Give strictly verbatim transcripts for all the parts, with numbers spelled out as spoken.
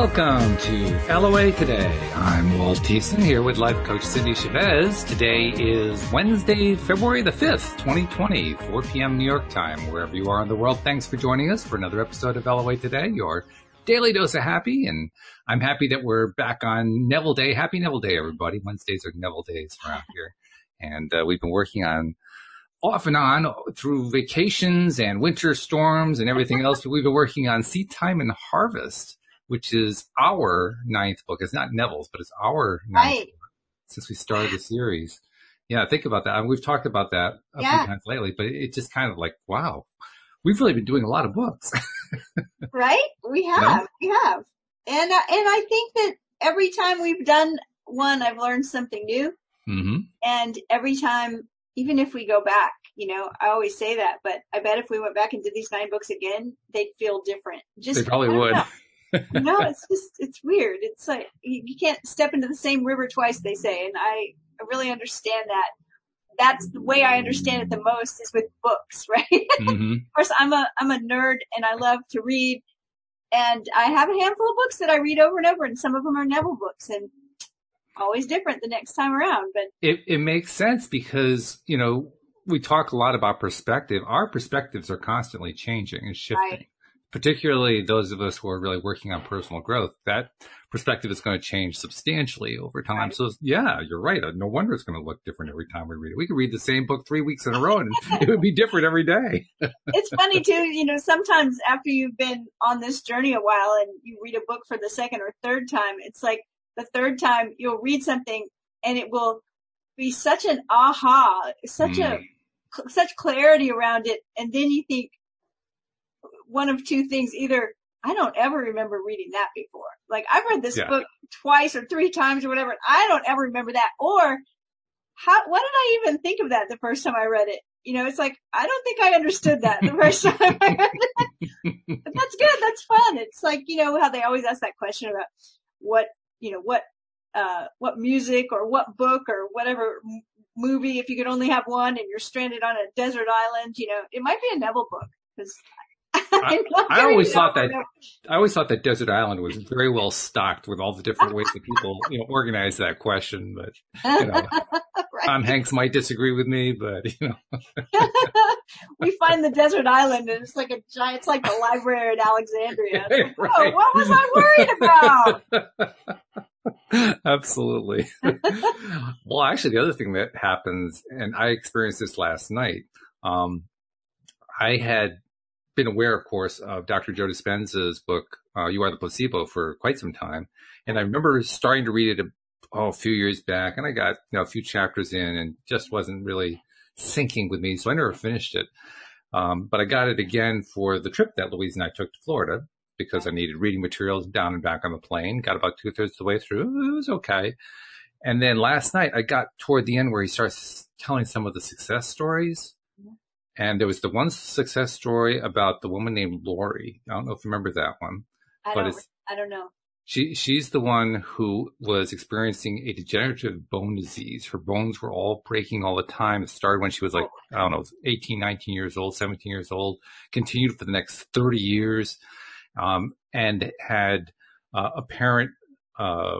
Welcome to L O A Today. I'm Walt Thiessen here with life coach Cindy Chavez. Today is Wednesday, February the fifth, twenty twenty, four p.m. New York time. Wherever you are in the world, thanks for joining us for another episode of L O A Today, your daily dose of happy. And I'm happy that we're back on Neville Day. Happy Neville Day, everybody. Wednesdays are Neville Days around here. And uh, we've been working on off and on through vacations and winter storms and everything else. But we've been working on Seed Time and Harvest, which is our ninth book. It's not Neville's, but it's our ninth right. book since we started the series. Yeah, think about that. I mean, we've talked about that a yeah. few times lately, but it's just kind of like, wow, we've really been doing a lot of books. Right? We have. No? We have. And, uh, and I think that every time we've done one, I've learned something new. Mm-hmm. And every time, even if we go back, you know, I always say that, but I bet if we went back and did these nine books again, they'd feel different. Just They probably would. No, it's just, it's weird. It's like, you, you can't step into the same river twice, they say. And I, I really understand that. That's the way I understand it the most is with books, right? Mm-hmm. Of course, I'm a, I'm a nerd and I love to read. And I have a handful of books that I read over and over, and some of them are Neville books, and always different the next time around. But it, it makes sense because, you know, we talk a lot about perspective. Our perspectives are constantly changing and shifting. Right. Particularly those of us who are really working on personal growth, that perspective is going to change substantially over time. Right. So yeah, you're right. No wonder it's going to look different every time we read it. We could read the same book three weeks in a row and it would be different every day. It's funny too, you know, sometimes after you've been on this journey a while and you read a book for the second or third time, it's like the third time you'll read something and it will be such an aha, such mm. a, such clarity around it. And then you think, one of two things, either I don't ever remember reading that before. Like I've read this yeah. book twice or three times or whatever. And I don't ever remember that. Or how, why did I even think of that the first time I read it? You know, it's like, I don't think I understood that the first time I read it. But that's good. That's fun. It's like, you know, how they always ask that question about what, you know, what, uh, what music or what book or whatever m- movie, if you could only have one and you're stranded on a desert island, you know, it might be a Neville book because I, I always thought that I always thought that Desert Island was very well stocked with all the different ways that people, you know, organize that question. But you know, right. Tom Hanks might disagree with me, but you know, we find the desert island and it's like a giant. It's like the library at Alexandria. Like, right. Whoa, what was I worried about? Absolutely. Well, actually, the other thing that happens, and I experienced this last night. Um, I had been aware, of course, of Doctor Joe Dispenza's book, uh, You Are the Placebo, for quite some time. And I remember starting to read it a, oh, a few years back, and I got, you know, a few chapters in and just wasn't really syncing with me. So I never finished it. Um, but I got it again for the trip that Louise and I took to Florida because I needed reading materials down and back on the plane. Got about two thirds of the way through. It was okay. And then last night I got toward the end where he starts telling some of the success stories. And there was the one success story about the woman named Lori. I don't know if you remember that one. I but don't, it's, I don't know. She, she's the one who was experiencing a degenerative bone disease. Her bones were all breaking all the time. It started when she was like, I don't know, eighteen, nineteen years old, seventeen years old, continued for the next thirty years, um, and had uh, apparent, uh,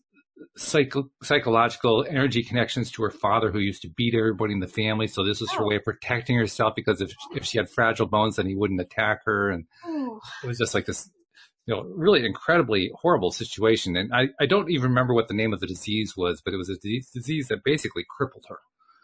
Psycho- psychological energy connections to her father, who used to beat everybody in the family. So this was her oh. way of protecting herself, because if if she had fragile bones, then he wouldn't attack her. And oh. it was just like this, you know, really incredibly horrible situation. And I, I don't even remember what the name of the disease was, but it was a disease, disease that basically crippled her.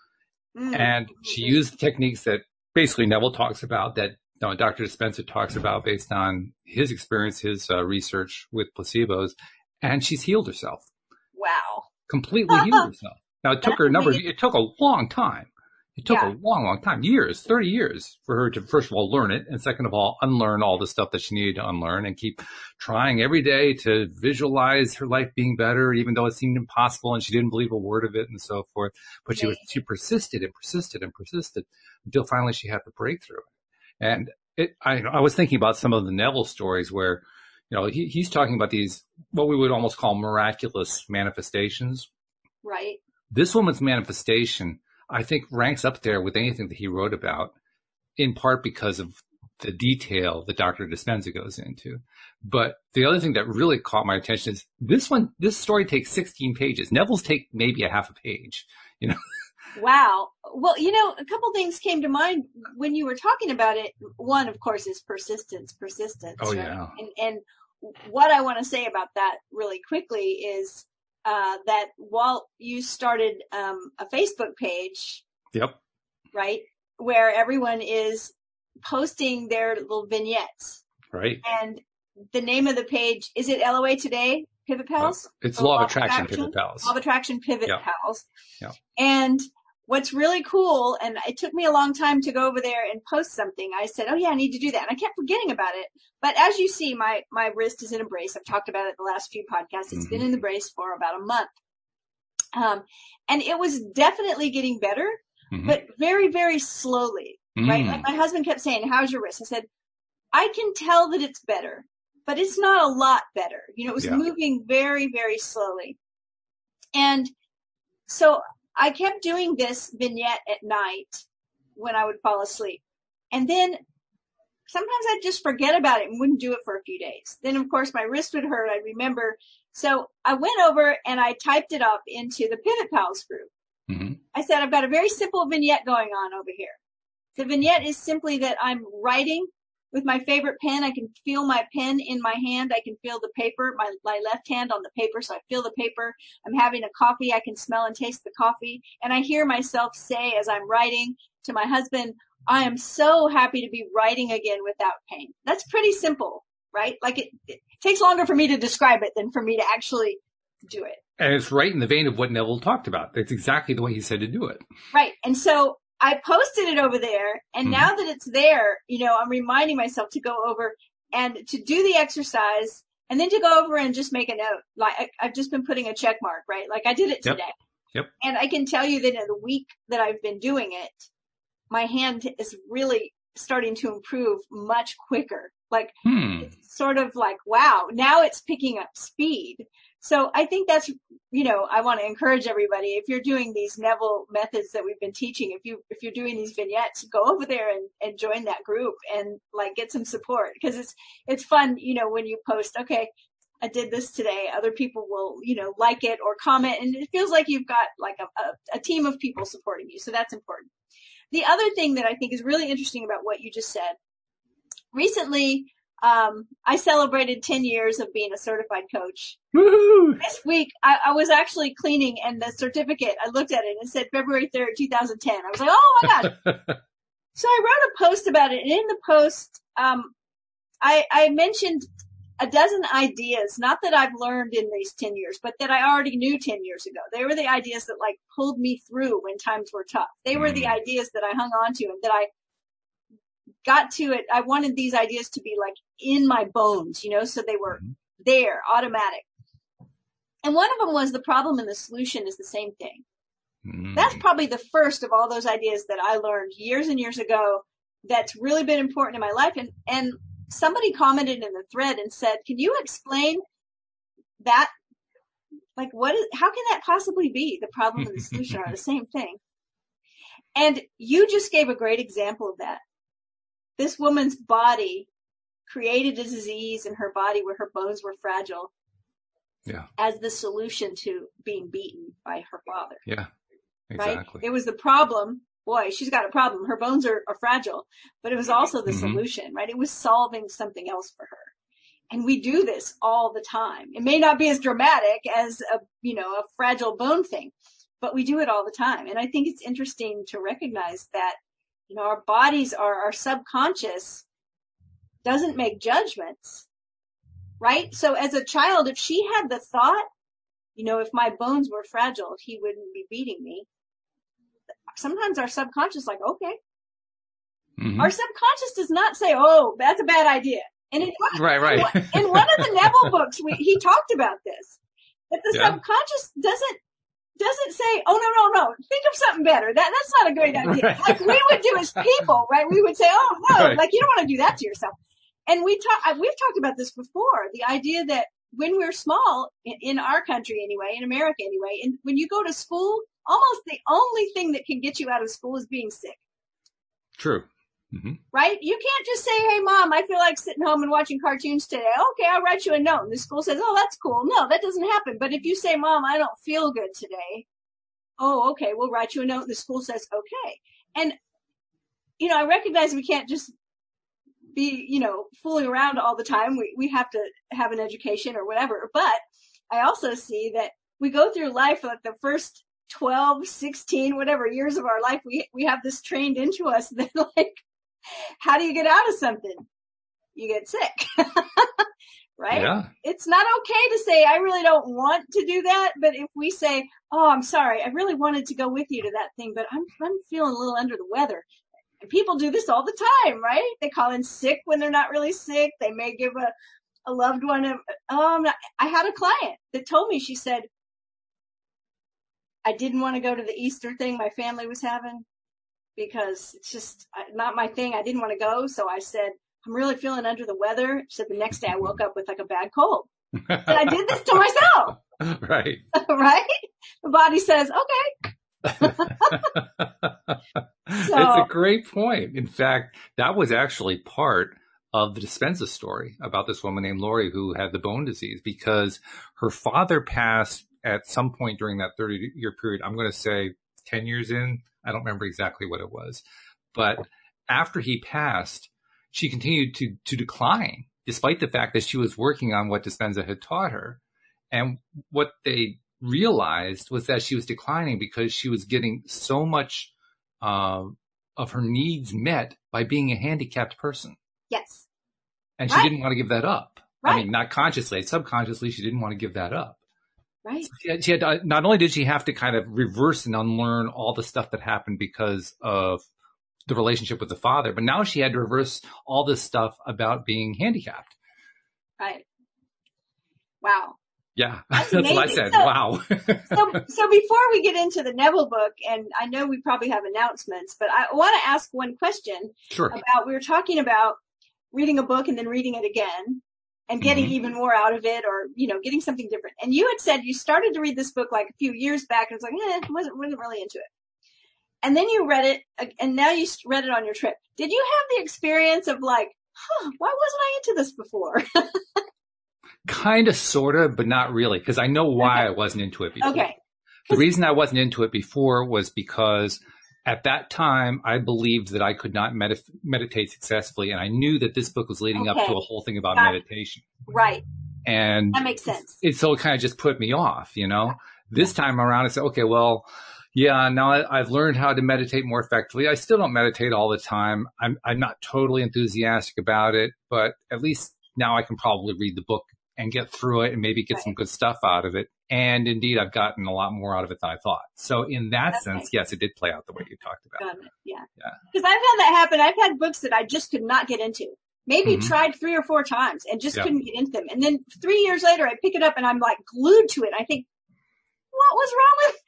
Mm. And she used techniques that basically Neville talks about, that you know, Doctor Dispenza talks about based on his experience, his uh, research with placebos, and she's healed herself. Wow. Completely healed herself. Now, it took her a number of, it took a long time. It took yeah. a long, long time, years, thirty years for her to, first of all, learn it. And second of all, unlearn all the stuff that she needed to unlearn and keep trying every day to visualize her life being better, even though it seemed impossible and she didn't believe a word of it and so forth. But she was, she persisted and persisted and persisted until finally she had the breakthrough. And it, I, I was thinking about some of the Neville stories where, you know, he, he's talking about these, what we would almost call miraculous manifestations. Right. This woman's manifestation, I think, ranks up there with anything that he wrote about, in part because of the detail that Doctor Dispenza goes into. But the other thing that really caught my attention is this one, this story takes sixteen pages. Neville's take maybe a half a page, you know. Wow. Well, you know, a couple things came to mind when you were talking about it. One, of course, is persistence, persistence. Oh, right? yeah. And, and what I want to say about that really quickly is uh, that Walt, you started um, a Facebook page. Yep. Right? Where everyone is posting their little vignettes. Right. And the name of the page, is it L O A Today, Pivot Pals? It's Or Law of Attraction, Pivot Pals. Law of Attraction, Pivot Yeah. Pals. Yeah. And what's really cool, and it took me a long time to go over there and post something. I said, oh yeah, I need to do that. And I kept forgetting about it. But as you see, my, my wrist is in a brace. I've talked about it the last few podcasts. It's Mm-hmm. been in the brace for about a month. Um, and it was definitely getting better, mm-hmm. but very, very slowly, mm-hmm. right? Like my husband kept saying, how's your wrist? I said, I can tell that it's better, but it's not a lot better. You know, it was yeah. moving very, very slowly. And so I kept doing this vignette at night when I would fall asleep. And then sometimes I'd just forget about it and wouldn't do it for a few days. Then, of course, my wrist would hurt. I'd remember. So I went over and I typed it up into the Pivot Pals group. Mm-hmm. I said, I've got a very simple vignette going on over here. The vignette is simply that I'm writing with my favorite pen. I can feel my pen in my hand. I can feel the paper, my, my left hand on the paper. So I feel the paper. I'm having a coffee. I can smell and taste the coffee. And I hear myself say as I'm writing to my husband, I am so happy to be writing again without pain. That's pretty simple, right? Like it, it takes longer for me to describe it than for me to actually do it. And it's right in the vein of what Neville talked about. It's exactly the way he said to do it. Right. And so I posted it over there, and mm-hmm. now that it's there, you know, I'm reminding myself to go over and to do the exercise, and then to go over and just make a note. Like I, I've just been putting a check mark, right? Like I did it today. Yep. Yep. And I can tell you that in the week that I've been doing it, my hand is really starting to improve much quicker. Like hmm. it's sort of like, wow, now it's picking up speed. So I think that's, you know, I want to encourage everybody, if you're doing these Neville methods that we've been teaching, if you, if you're doing these vignettes, go over there and, and join that group and like get some support, because it's, it's fun, you know, when you post, okay, I did this today, other people will, you know, like it or comment, and it feels like you've got like a, a, a team of people supporting you. So that's important. The other thing that I think is really interesting about what you just said, recently, Um, I celebrated ten years of being a certified coach. Woo-hoo! This week, I, I was actually cleaning, and the certificate, I looked at it and it said February third, twenty ten. I was like, oh my God. So I wrote a post about it, and in the post, um, I, I mentioned a dozen ideas, not that I've learned in these ten years, but that I already knew ten years ago. They were the ideas that like pulled me through when times were tough. They were the ideas that I hung on to and that I got to it. I wanted these ideas to be like in my bones, you know, so they were mm-hmm. there, automatic. And one of them was the problem and the solution is the same thing. Mm-hmm. That's probably the first of all those ideas that I learned years and years ago that's really been important in my life. And, and somebody commented in the thread and said, can you explain that? Like, what is, how can that possibly be? The problem and the solution are the same thing. And you just gave a great example of that. This woman's body created a disease in her body where her bones were fragile. Yeah. As the solution to being beaten by her father. Yeah, exactly. Right? It was the problem. Boy, she's got a problem. Her bones are, are fragile, but it was also the mm-hmm. solution, right? It was solving something else for her. And we do this all the time. It may not be as dramatic as a, you know, a fragile bone thing, but we do it all the time. And I think it's interesting to recognize that, you know, our bodies are, our subconscious doesn't make judgments, right? So as a child, if she had the thought, you know, if my bones were fragile, he wouldn't be beating me. Sometimes our subconscious is like, okay. Mm-hmm. Our subconscious does not say, oh, that's a bad idea. And in one, right, right. in one of the Neville books, we, he talked about this, that the yeah. subconscious doesn't doesn't say, oh, no, no, no, think of something better. That That's not a great idea. Right. Like we would do as people, right? We would say, oh, no, right. like you don't want to do that to yourself. And we talk, we've talked about this before, the idea that when we're small, in, in our country anyway, in America anyway, and when you go to school, almost the only thing that can get you out of school is being sick. True. Mm-hmm. Right? You can't just say, hey, Mom, I feel like sitting home and watching cartoons today. Okay, I'll write you a note. And the school says, oh, that's cool. No, that doesn't happen. But if you say, Mom, I don't feel good today. Oh, okay, we'll write you a note. And the school says, okay. And, you know, I recognize we can't just be, you know, fooling around all the time. We, we have to have an education or whatever. But I also see that we go through life for like the first twelve, sixteen, whatever years of our life. We, we have this trained into us that like, how do you get out of something? You get sick, right? Yeah. It's not okay to say, I really don't want to do that. But if we say, oh, I'm sorry, I really wanted to go with you to that thing, but I'm, I'm feeling a little under the weather. And people do this all the time, right? They call in sick when they're not really sick. They may give a, a loved one a, um, I had a client that told me, she said, I didn't want to go to the Easter thing my family was having, because it's just not my thing. I didn't want to go. So I said, I'm really feeling under the weather. She said the next day I woke up with like a bad cold. And I did this to myself. Right. Right? The body says, okay. It's So, a great point. In fact, that was actually part of the Dispenza story about this woman named Lori who had the bone disease, because her father passed at some point during that thirty year period. I'm going to say ten years in. I don't remember exactly what it was. But after he passed, she continued to, to decline, despite the fact that she was working on what Dispenza had taught her. And what they realized was that she was declining because she was getting so much uh, of her needs met by being a handicapped person. yes. And she Right. didn't want to give that up. Right. I mean, not consciously, subconsciously, she didn't want to give that up. Right. She had, she had to, not only did she have to kind of reverse and unlearn all the stuff that happened because of the relationship with the father, but now she had to reverse all this stuff about being handicapped. Right. Wow. Yeah, That's that's what I amazing. said. So- Wow. So, so before we get into the Neville book, and I know we probably have announcements, but I want to ask one question Sure. about, we were talking about reading a book and then reading it again and getting Mhm. even more out of it, or, you know, getting something different. And you had said you started to read this book like a few years back and it's like, eh, wasn't, wasn't really into it. And then you read it, and now you read it on your trip. Did you have the experience of like, huh, why wasn't I into this before? Kind of, sort of, but not really, because I know why Okay. I wasn't into it before. Okay. The reason I wasn't into it before was because at that time, I believed that I could not medit- meditate successfully, and I knew that this book was leading up Okay. to a whole thing about Got it. meditation. Right. And That makes sense. it so it kind of just put me off, you know. This time around, I said, okay, well, yeah, now I, I've learned how to meditate more effectively. I still don't meditate all the time. I'm I'm not totally enthusiastic about it, but at least now I can probably read the book and get through it and maybe get Right. some good stuff out of it. And indeed, I've gotten a lot more out of it than I thought. So in that Okay. sense, yes, it did play out the way you talked about. Got it. Yeah. Yeah. Because I've had that happen. I've had books that I just could not get into. Maybe Mhm. tried three or four times and just Yeah. couldn't get into them. And then three years later, I pick it up and I'm like glued to it. I think, what was wrong with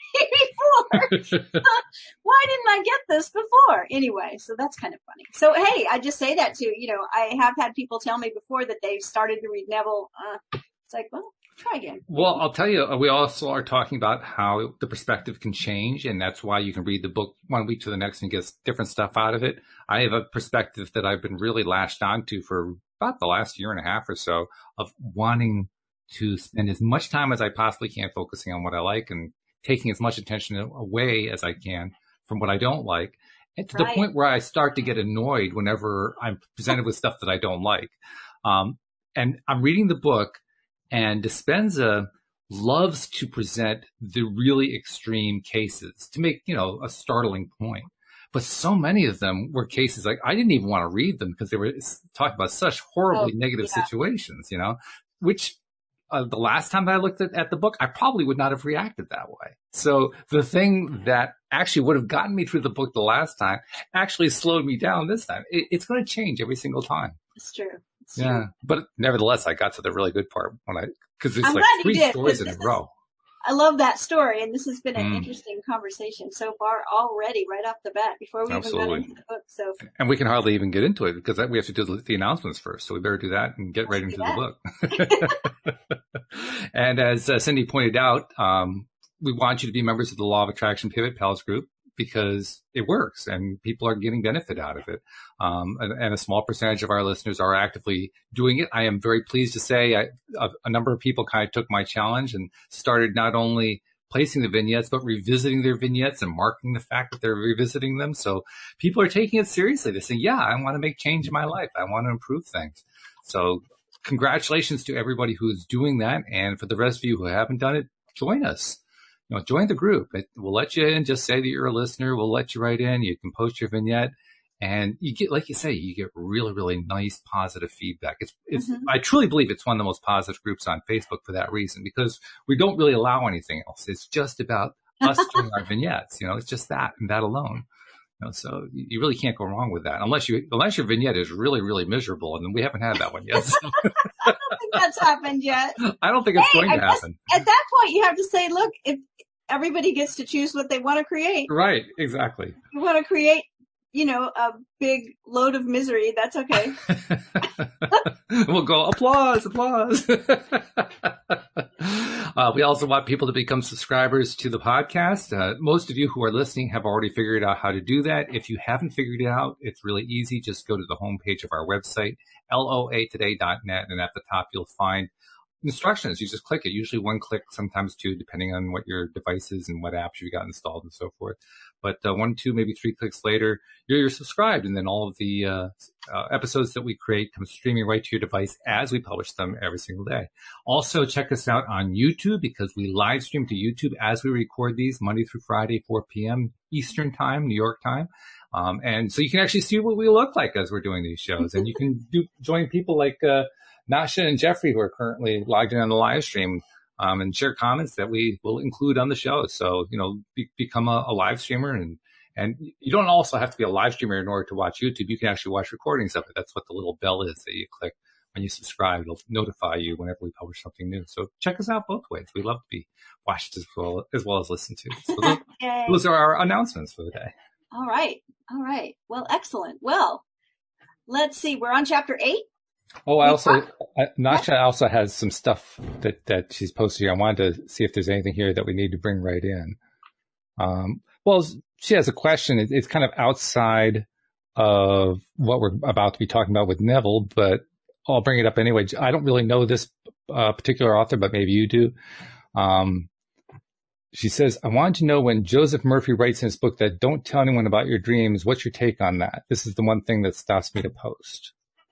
me before? Why didn't I get this before? Anyway, so that's kind of funny. So, hey, I just say that too. You know, I have had people tell me before that they've started to read Neville. Uh, it's like, well, try again. Well, I'll tell you, we also are talking about how the perspective can change, and that's why you can read the book one week to the next and get different stuff out of it. I have a perspective that I've been really latched onto for about the last year and a half or so of wanting to spend as much time as I possibly can focusing on what I like and taking as much attention away as I can from what I don't like, and to the Right. point where I start to get annoyed whenever I'm presented with stuff that I don't like. Um, and I'm reading the book, and Dispenza loves to present the really extreme cases to make, you know, a startling point. But so many of them were cases like I didn't even want to read them because they were talking about such horribly Oh, negative yeah. situations, you know, which uh, the last time that I looked at, at the book, I probably would not have reacted that way. So the thing that actually would have gotten me through the book the last time actually slowed me down this time. It, it's going to change every single time. It's true. It's Yeah. true. But nevertheless, I got to the really good part when I, because it's I'm like glad you three did, stories because in a this is- row. I love that story, and this has been an Mm. interesting conversation so far already, right off the bat, before we Absolutely. even got into the book. So, And we can hardly even get into it because we have to do the announcements first. So we better do that and get right Let's into do the book. And as uh, Cindy pointed out, um, we want you to be members of the Law of Attraction Pivot Pals group. because it works and people are getting benefit out of it. Um, and, and a small percentage of our listeners are actively doing it. I am very pleased to say I, a, a number of people kind of took my challenge and started not only placing the vignettes, but revisiting their vignettes and marking the fact that they're revisiting them. So people are taking it seriously. They're saying, yeah, I want to make change in my life. I want to improve things. So congratulations to everybody who's doing that. And for the rest of you who haven't done it, join us. You know, join the group. It, we'll let you in. Just say that you're a listener. We'll let you right in. You can post your vignette. And you get, like you say, you get really, really nice, positive feedback. It's, it's, mm-hmm. I truly believe it's one of the most positive groups on Facebook for that reason, because we don't really allow anything else. It's just about us doing our vignettes. You know, it's just that and that alone. You know, so you really can't go wrong with that, unless you, unless your vignette is really, really miserable, and we haven't had that one yet. So. I don't think that's happened yet. I don't think it's hey, going I to happen. At that point, you have to say, look, if everybody gets to choose what they want to create, right? Exactly. You want to create, you know, a big load of misery. That's okay. We'll go applause, applause. uh, we also want people to become subscribers to the podcast. Uh, most of you who are listening have already figured out how to do that. If you haven't figured it out, it's really easy. Just go to the homepage of our website, L O A today dot net, and at the top you'll find instructions. You just click it, usually one click, sometimes two, depending on what your device is and what apps you got installed and so forth. But uh, one, two, maybe three clicks later, you're, you're subscribed, and then all of the uh, uh, episodes that we create come streaming right to your device as we publish them every single day. Also, check us out on YouTube, because we live stream to YouTube as we record these Monday through Friday, four p.m. Eastern Time, New York time. Um, and so you can actually see what we look like as we're doing these shows. And you can do, join people like uh, Nasha and Jeffrey, who are currently logged in on the live stream, um, and share comments that we will include on the show. So, you know, be, become a, a live streamer, and, and you don't also have to be a live streamer in order to watch YouTube. You can actually watch recordings of it. That's what the little bell is that you click when you subscribe. It'll notify you whenever we publish something new. So check us out both ways. We love to be watched as well as, well as listened to. So those, those are our announcements for the day. All right. All right. Well, excellent. Well, let's see. We're on chapter eight. Oh, I also, uh, Nasha also has some stuff that, that she's posted here. I wanted to see if there's anything here that we need to bring right in. Um, well, she has a question. It, it's kind of outside of what we're about to be talking about with Neville, but I'll bring it up anyway. I don't really know this uh, particular author, but maybe you do. Um, she says, I wanted to know, when Joseph Murphy writes in his book that don't tell anyone about your dreams, what's your take on that? This is the one thing that stops me to post.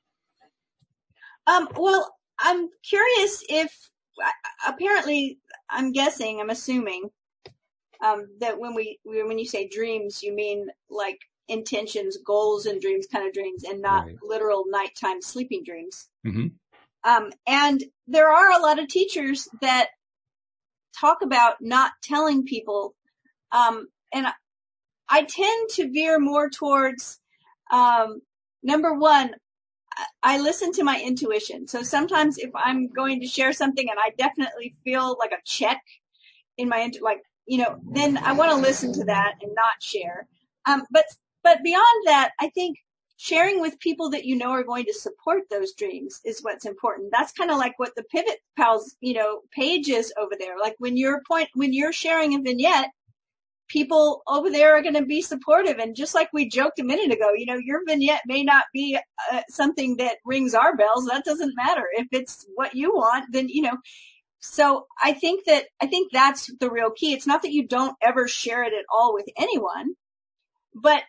Um, well, I'm curious if, apparently, I'm guessing, I'm assuming, um, that when we, when you say dreams, you mean like intentions, goals, and dreams kind of dreams, and not right. literal nighttime sleeping dreams. Mm-hmm. Um, and there are a lot of teachers that talk about not telling people, um, and I, I tend to veer more towards, um, number one, I listen to my intuition. So sometimes if I'm going to share something and I definitely feel like a check in my, like, you know, then I want to listen to that and not share. Um, but, but beyond that, I think sharing with people that you know are going to support those dreams is what's important. That's kind of like what the Pivot Pals, you know, page is over there. Like when you're point, when you're sharing a vignette, people over there are going to be supportive. And just like we joked a minute ago, you know, your vignette may not be uh, something that rings our bells. That doesn't matter. If it's what you want, then, you know, so I think that, I think that's the real key. It's not that you don't ever share it at all with anyone, but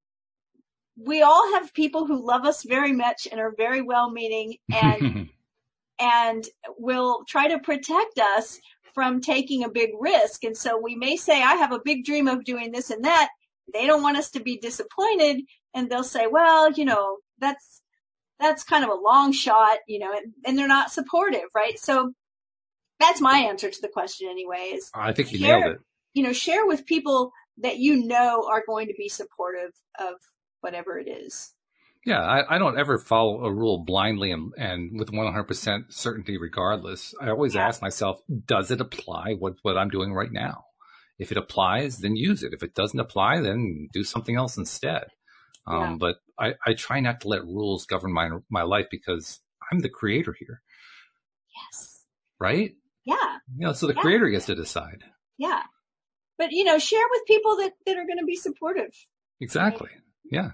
we all have people who love us very much and are very well-meaning and, and will try to protect us from taking a big risk. And so we may say, I have a big dream of doing this and that. They don't want us to be disappointed. And they'll say, well, you know, that's, that's kind of a long shot, you know, and, and they're not supportive, right? So that's my answer to the question anyway, is I think you share, nailed it. You know, share with people that you know are going to be supportive of whatever it is. Yeah, I, I don't ever follow a rule blindly and, and with one hundred percent certainty regardless. I always yeah. ask myself, does it apply what, what I'm doing right now? If it applies, then use it. If it doesn't apply, then do something else instead. Um, yeah. But I, I try not to let rules govern my my life, because I'm the creator here. Yes. Right? Yeah. You know, so the yeah. creator gets to decide. Yeah. but you know, share with people that, that are going to be supportive. Exactly. Yeah.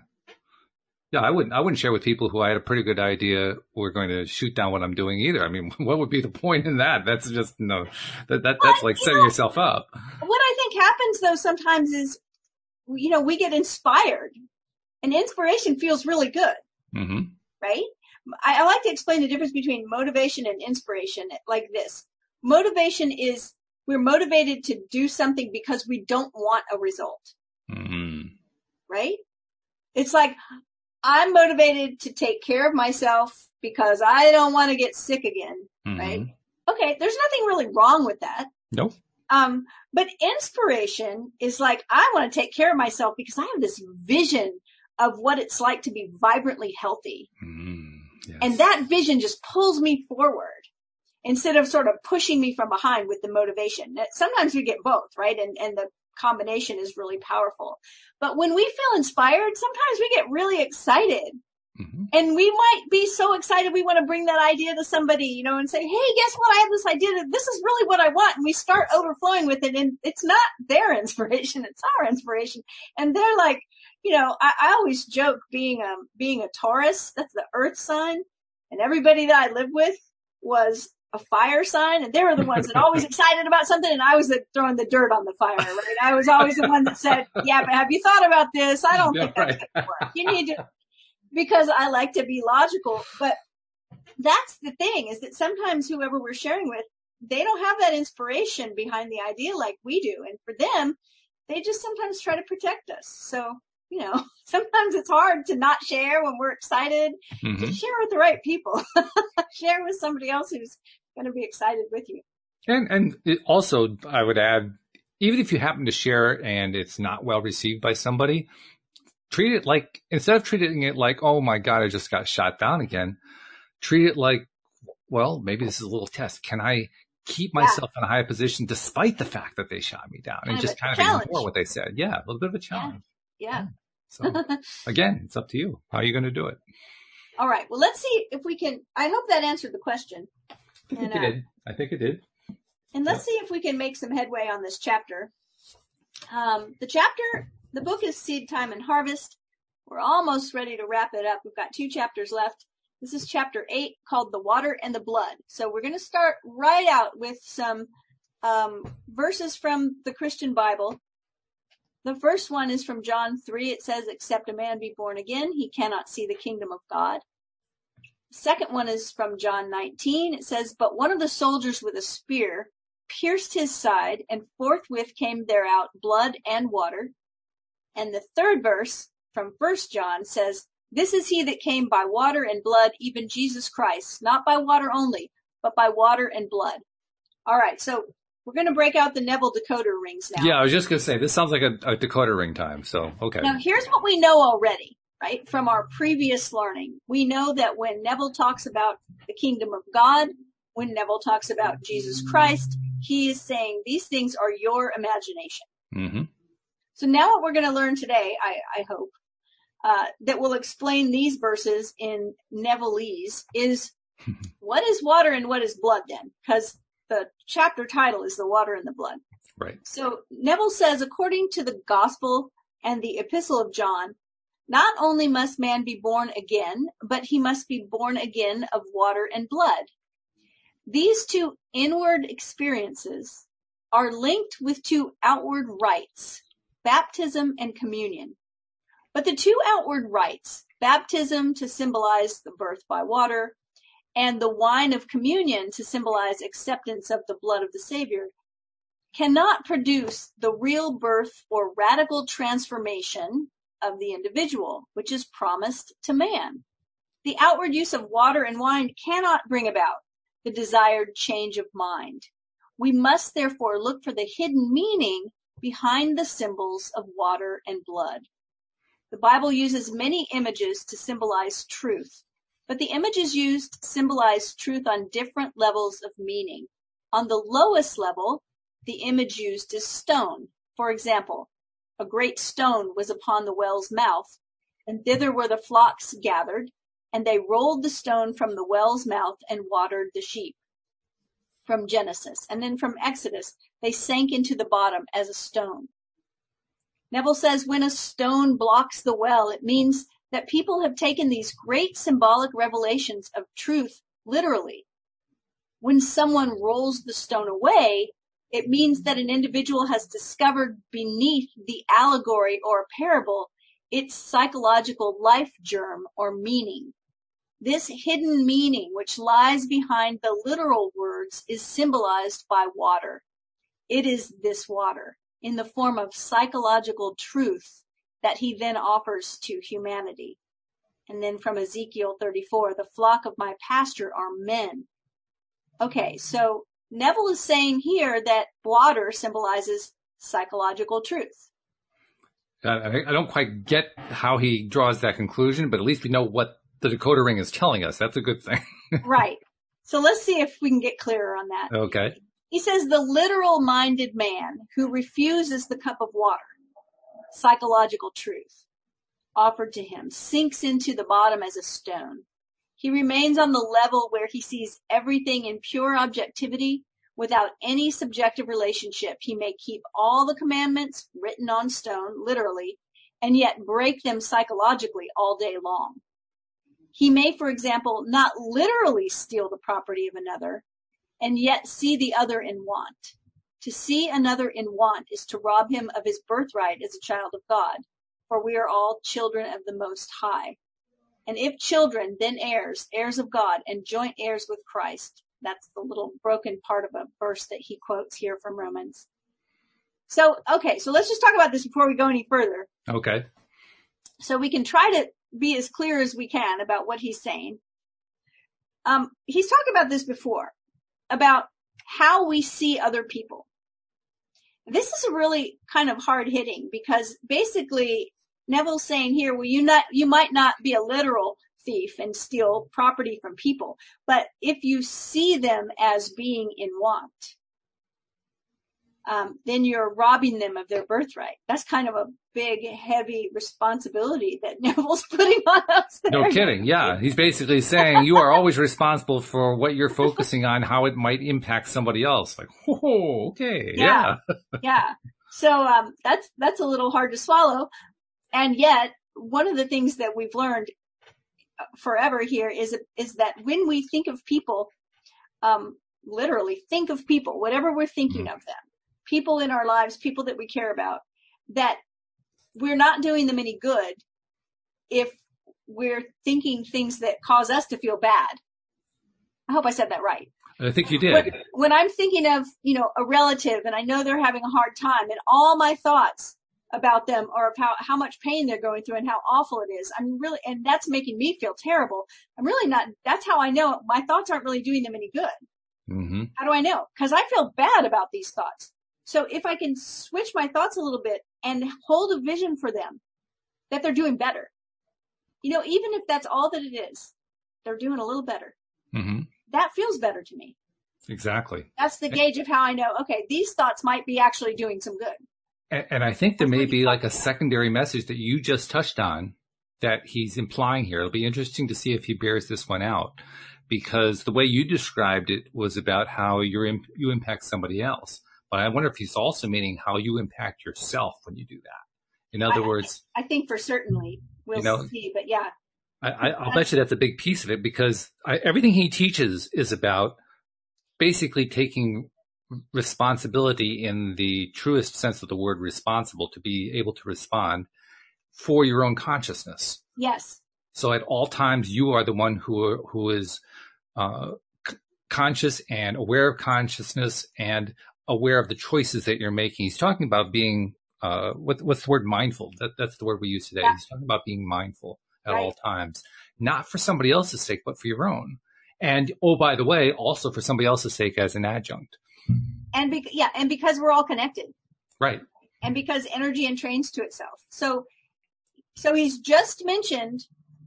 Yeah, I wouldn't. I wouldn't share with people who I had a pretty good idea were going to shoot down what I'm doing either. I mean, what would be the point in that? That's just no. That that that's like setting know, yourself up. What I think happens though sometimes is, you know, we get inspired, and inspiration feels really good, mm-hmm. right? I, I like to explain the difference between motivation and inspiration like this. Motivation is we're motivated to do something because we don't want a result, mm-hmm. right? It's like, I'm motivated to take care of myself because I don't want to get sick again, mm-hmm. right? Okay, there's nothing really wrong with that. Nope. Um, but inspiration is like, I want to take care of myself because I have this vision of what it's like to be vibrantly healthy. Mm, yes. And that vision just pulls me forward instead of sort of pushing me from behind with the motivation. Sometimes we get both, right? And, and the combination is really powerful. But when we feel inspired, sometimes we get really excited. Mm-hmm. And we might be so excited we want to bring that idea to somebody, you know, and say, hey, guess what? I have this idea. This is really what I want. And we start overflowing with it. And it's not their inspiration. It's our inspiration. And they're like, you know, I, I always joke being a, being a Taurus, that's the earth sign. And everybody that I lived with was a fire sign, and they were the ones that always excited about something, and I was the, throwing the dirt on the fire, right? I was always the one that said, yeah, but have you thought about this? I don't yeah, think that's right. going to work. You need to, because I like to be logical, but that's the thing, is that sometimes whoever we're sharing with, they don't have that inspiration behind the idea like we do, and for them, they just sometimes try to protect us. So, you know, sometimes it's hard to not share when we're excited. Mm-hmm. Just share with the right people. Share with somebody else who's going to be excited with you. And and it also, I would add, even if you happen to share and it's not well received by somebody, treat it like, instead of treating it like, oh my God, I just got shot down again, treat it like, well, maybe this is a little test. Can I keep myself yeah. in a high position despite the fact that they shot me down? And kind just kind of challenge. ignore what they said. Yeah, a little bit of a challenge. Yeah. yeah. yeah. So again, it's up to you. How are you going to do it? All right. Well, let's see if we can, I hope that answered the question. I think and, it uh, did. I think it did. And let's see if we can make some headway on this chapter. Um, the chapter, the book is Seed Time and Harvest. We're almost ready to wrap it up. We've got two chapters left. This is chapter eight, called The Water and the Blood. So we're going to start right out with some um, verses from the Christian Bible. The first one is from John three. It says, except a man be born again, he cannot see the kingdom of God. The second one is from John nineteen. It says, but one of the soldiers with a spear pierced his side, and forthwith came there out blood and water. And the third verse from First John says, this is he that came by water and blood, even Jesus Christ, not by water only, but by water and blood. All right, so we're going to break out the Neville decoder rings now. Yeah, I was just going to say, this sounds like a, a decoder ring time, so, okay. Now, here's what we know already, right, from our previous learning. We know that when Neville talks about the kingdom of God, when Neville talks about Jesus Christ, he is saying these things are your imagination. Mm-hmm. So now what we're going to learn today, I, I hope, uh, that will explain these verses in Nevilleese is what is water and what is blood then? Because the chapter title is The Water and the Blood. Right. So Neville says, according to the gospel and the epistle of John, not only must man be born again, but he must be born again of water and blood. These two inward experiences are linked with two outward rites, baptism and communion. But the two outward rites, baptism to symbolize the birth by water, and the wine of communion to symbolize acceptance of the blood of the Savior, cannot produce the real birth or radical transformation of the individual, which is promised to man. The outward use of water and wine cannot bring about the desired change of mind. We must therefore look for the hidden meaning behind the symbols of water and blood. The Bible uses many images to symbolize truth, but the images used symbolize truth on different levels of meaning. On the lowest level, the image used is stone. For example, a great stone was upon the well's mouth, and thither were the flocks gathered, and they rolled the stone from the well's mouth and watered the sheep. from Genesis. And then from Exodus, they sank into the bottom as a stone. Neville says when a stone blocks the well, it means that people have taken these great symbolic revelations of truth literally. When someone rolls the stone away, it means that an individual has discovered beneath the allegory or parable its psychological life germ or meaning. This hidden meaning, which lies behind the literal words, is symbolized by water. It is this water, in the form of psychological truth, that he then offers to humanity. And then from Ezekiel thirty-four, the flock of my pasture are men. Okay, so Neville is saying here that water symbolizes psychological truth. I I don't quite get how he draws that conclusion, but at least we know what the decoder ring is telling us. That's a good thing. Right. So let's see if we can get clearer on that. Okay. He says the literal-minded man who refuses the cup of water, psychological truth, offered to him, sinks into the bottom as a stone. He remains on the level where he sees everything in pure objectivity without any subjective relationship. He may keep all the commandments written on stone, literally, and yet break them psychologically all day long. He may, for example, not literally steal the property of another, and yet see the other in want. To see another in want is to rob him of his birthright as a child of God, for we are all children of the Most High. And if children, then heirs, heirs of God, and joint heirs with Christ. That's the little broken part of a verse that he quotes here from Romans. So, okay, so let's just talk about this before we go any further. Okay. So we can try to be as clear as we can about what he's saying. Um, he's talked about this before, about how we see other people. This is really kind of hard hitting because basically Neville's saying here, well, you not, you might not be a literal thief and steal property from people, but if you see them as being in want, um, then you're robbing them of their birthright. That's kind of a big, heavy responsibility that Neville's putting on us there. No kidding. Yeah. He's basically saying you are always responsible for what you're focusing on, how it might impact somebody else. Like, oh, okay. Yeah. Yeah. Yeah. So, um, that's, that's a little hard to swallow. And yet one of the things that we've learned forever here is, is that when we think of people, um, literally think of people, whatever we're thinking mm-hmm. of them, people in our lives, people that we care about, that we're not doing them any good if we're thinking things that cause us to feel bad. I hope I said that right. I think you did. When, when I'm thinking of, you know, a relative and I know they're having a hard time and all my thoughts about them are about how much pain they're going through and how awful it is, I'm really, and that's making me feel terrible. I'm really not, that's how I know my thoughts aren't really doing them any good. Mm-hmm. How do I know? Because I feel bad about these thoughts. So if I can switch my thoughts a little bit and hold a vision for them that they're doing better, you know, even if that's all that it is, they're doing a little better. Mm-hmm. That feels better to me. Exactly. That's the gauge of how I know, okay, these thoughts might be actually doing some good. And, and I think there may be like a secondary message that you just touched on that he's implying here. It'll be interesting to see if he bears this one out, because the way you described it was about how you're in, you impact somebody else. But I wonder if he's also meaning how you impact yourself when you do that. In other I, words, I think for certainly we'll you know, see, but yeah. I, I, I'll bet you that's a big piece of it, because I, everything he teaches is about basically taking responsibility in the truest sense of the word responsible, to be able to respond for your own consciousness. Yes. So at all times, you are the one who are, who is uh, c- conscious and aware of consciousness and aware of the choices that you're making. He's talking about being, uh, what, what's the word, mindful? That, that's the word we use today. Yeah. He's talking about being mindful at right. all times, not for somebody else's sake, but for your own. And, oh, by the way, also for somebody else's sake as an adjunct. And be- yeah, and because we're all connected. Right. And because energy entrains to itself. So, so he's just mentioned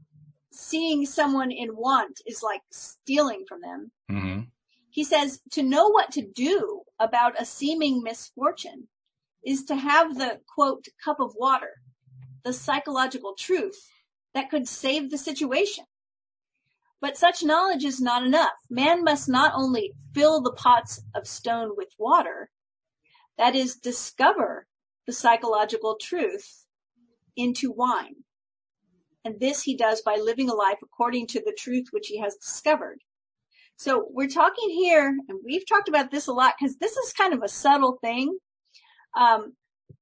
seeing someone in want is like stealing from them. Mm-hmm. He says to know what to do about a seeming misfortune is to have the, quote, cup of water, the psychological truth that could save the situation. But such knowledge is not enough. Man must not only fill the pots of stone with water, that is, discover the psychological truth into wine. And this he does by living a life according to the truth which he has discovered. So we're talking here, and we've talked about this a lot because this is kind of a subtle thing. Um,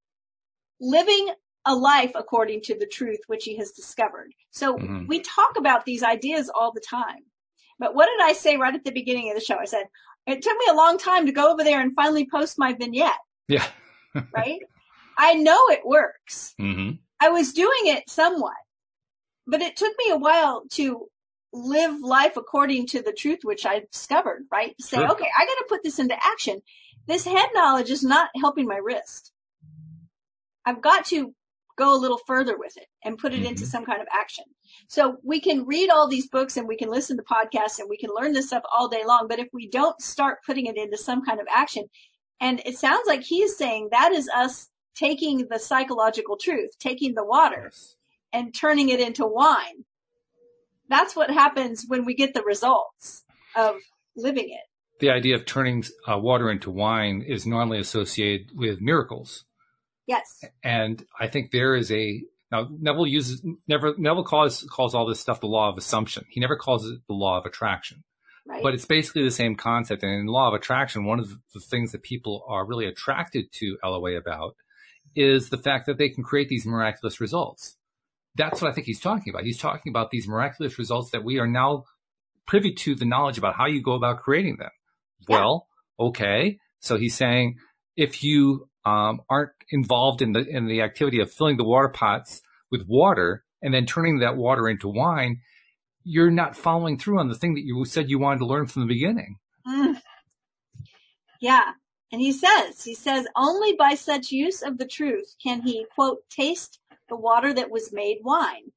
living a life according to the truth which he has discovered. So mm-hmm. we talk about these ideas all the time. But what did I say right at the beginning of the show? I said, it took me a long time to go over there and finally post my vignette. Yeah. Right? I know it works. Mm-hmm. I was doing it somewhat, but it took me a while to live life according to the truth which I discovered, right? To say, sure. okay, I got to put this into action. This head knowledge is not helping my wrist. I've got to go a little further with it and put it mm-hmm. into some kind of action. So we can read all these books and we can listen to podcasts and we can learn this stuff all day long. But if we don't start putting it into some kind of action, and it sounds like he's saying that is us taking the psychological truth, taking the water yes. and turning it into wine. That's what happens when we get the results of living it. The idea of turning uh, water into wine is normally associated with miracles. Yes. And I think there is a, now Neville uses, never, Neville calls, calls all this stuff the law of assumption. He never calls it the law of attraction. Right. But it's basically the same concept. And in law of attraction, one of the things that people are really attracted to L O A about is the fact that they can create these miraculous results. That's what I think he's talking about. He's talking about these miraculous results that we are now privy to the knowledge about how you go about creating them. Yeah. Well, okay. So he's saying if you um, aren't involved in the in the activity of filling the water pots with water and then turning that water into wine, you're not following through on the thing that you said you wanted to learn from the beginning. Mm. Yeah. And he says, he says, only by such use of the truth can he, quote, taste the water that was made wine.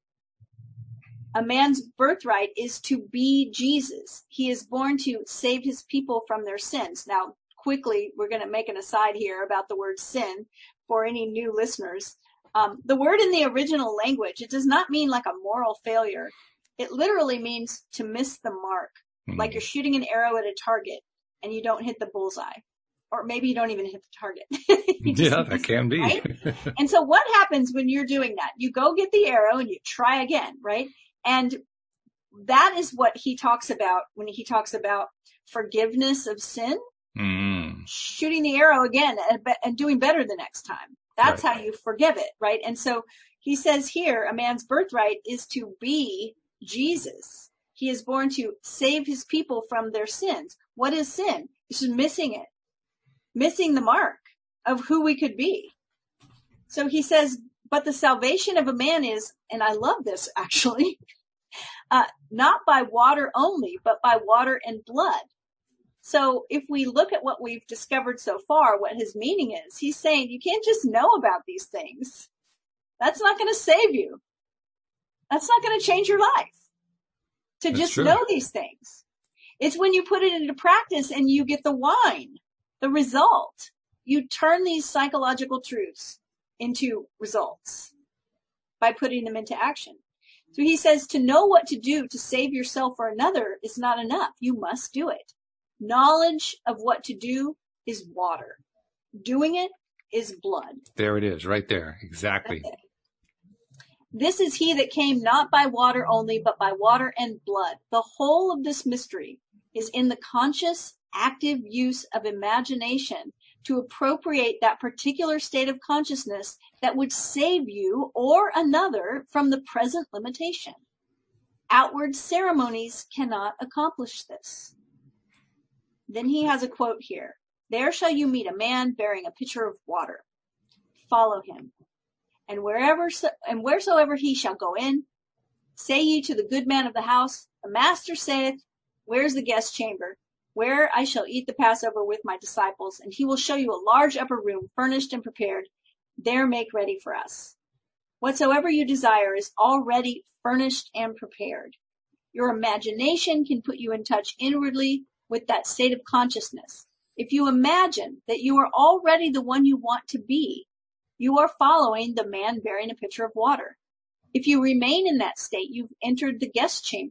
A man's birthright is to be Jesus. He is born to save his people from their sins. Now, quickly, we're going to make an aside here about the word sin for any new listeners. Um, the word in the original language, it does not mean like a moral failure. It literally means to miss the mark, mm-hmm. like you're shooting an arrow at a target and you don't hit the bullseye. Or maybe you don't even hit the target. Yeah, that can be. Right? And so what happens when you're doing that? You go get the arrow and you try again, right? And that is what he talks about when he talks about forgiveness of sin. Mm. Shooting the arrow again and, and doing better the next time. That's right. how you forgive it, right? And so he says here, a man's birthright is to be Jesus. He is born to save his people from their sins. What is sin? It's just missing it. Missing the mark of who we could be. So he says, but the salvation of a man is, and I love this actually, uh, not by water only, but by water and blood. So if we look at what we've discovered so far, what his meaning is, he's saying you can't just know about these things. That's not going to save you. That's not going to change your life. To That's just true. know these things. It's when you put it into practice and you get the wine. The result, you turn these psychological truths into results by putting them into action. So he says to know what to do to save yourself or another is not enough. You must do it. Knowledge of what to do is water. Doing it is blood. There it is, right there. Exactly. This is he that came not by water only, but by water and blood. The whole of this mystery is in the conscious active use of imagination to appropriate that particular state of consciousness that would save you or another from the present limitation. Outward ceremonies cannot accomplish this. Then he has a quote here. There shall you meet a man bearing a pitcher of water. Follow him. And wherever so, and wheresoever he shall go in, say ye to the good man of the house, the master saith, where's the guest chamber? Where I shall eat the Passover with my disciples, and he will show you a large upper room, furnished and prepared. There make ready for us. Whatsoever you desire is already furnished and prepared. Your imagination can put you in touch inwardly with that state of consciousness. If you imagine that you are already the one you want to be, you are following the man bearing a pitcher of water. If you remain in that state, you've entered the guest chamber.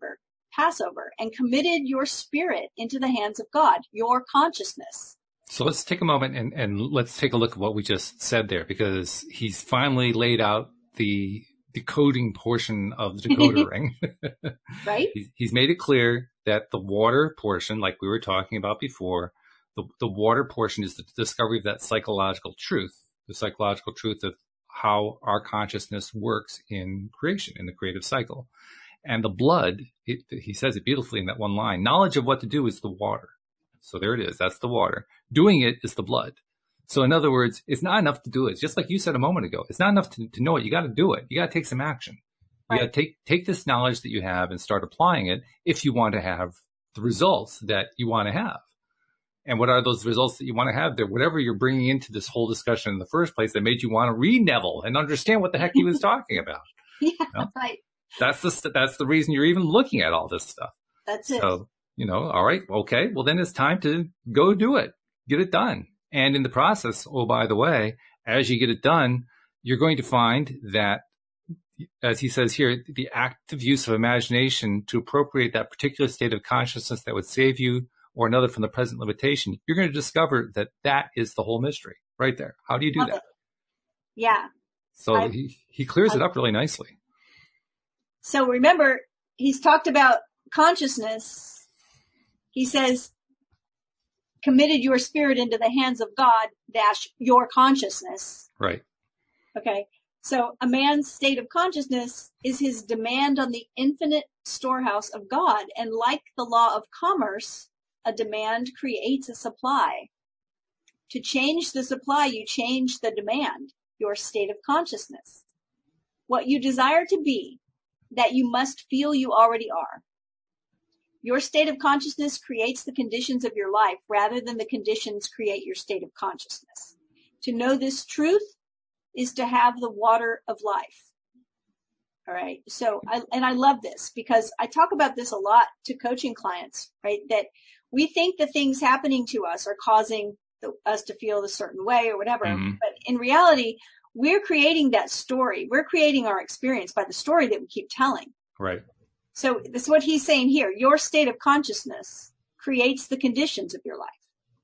Passover and committed your spirit into the hands of God, your consciousness. So let's take a moment and, and let's take a look at what we just said there, because he's finally laid out the decoding portion of the decoder ring. Right? He's, he's made it clear that the water portion, like we were talking about before, the, the water portion is the discovery of that psychological truth, the psychological truth of how our consciousness works in creation, in the creative cycle. And the blood, it, he says it beautifully in that one line, knowledge of what to do is the water. So there it is. That's the water. Doing it is the blood. So in other words, it's not enough to do it. Just like you said a moment ago, it's not enough to, to know it. You got to do it. You got to take some action. You Right. got to take, take this knowledge that you have and start applying it if you want to have the results that you want to have. And what are those results that you want to have there? Whatever you're bringing into this whole discussion in the first place that made you want to read Neville and understand what the heck he was talking about. Yeah, You know? right. That's the, that's the reason you're even looking at all this stuff. That's it. So, you know, all right, okay, well then it's time to go do it, get it done. And in the process, oh, by the way, as you get it done, you're going to find that, as he says here, the active use of imagination to appropriate that particular state of consciousness that would save you or another from the present limitation, you're going to discover that that is the whole mystery right there. How do you do Love that? it. Yeah. So I- he, he clears it up really nicely. So remember, he's talked about consciousness. He says, committed your spirit into the hands of God dash your consciousness. Right. Okay. So a man's state of consciousness is his demand on the infinite storehouse of God. And like the law of commerce, a demand creates a supply. To change the supply, you change the demand, your state of consciousness. What you desire to be, that you must feel you already are. Your state of consciousness creates the conditions of your life rather than the conditions create your state of consciousness. To know this truth is to have the water of life. All right. So, I, and I love this because I talk about this a lot to coaching clients, right? That we think the things happening to us are causing the, us to feel a certain way or whatever. Mhm. But in reality, we're creating that story. We're creating our experience by the story that we keep telling. Right. So this is what he's saying here. Your state of consciousness creates the conditions of your life.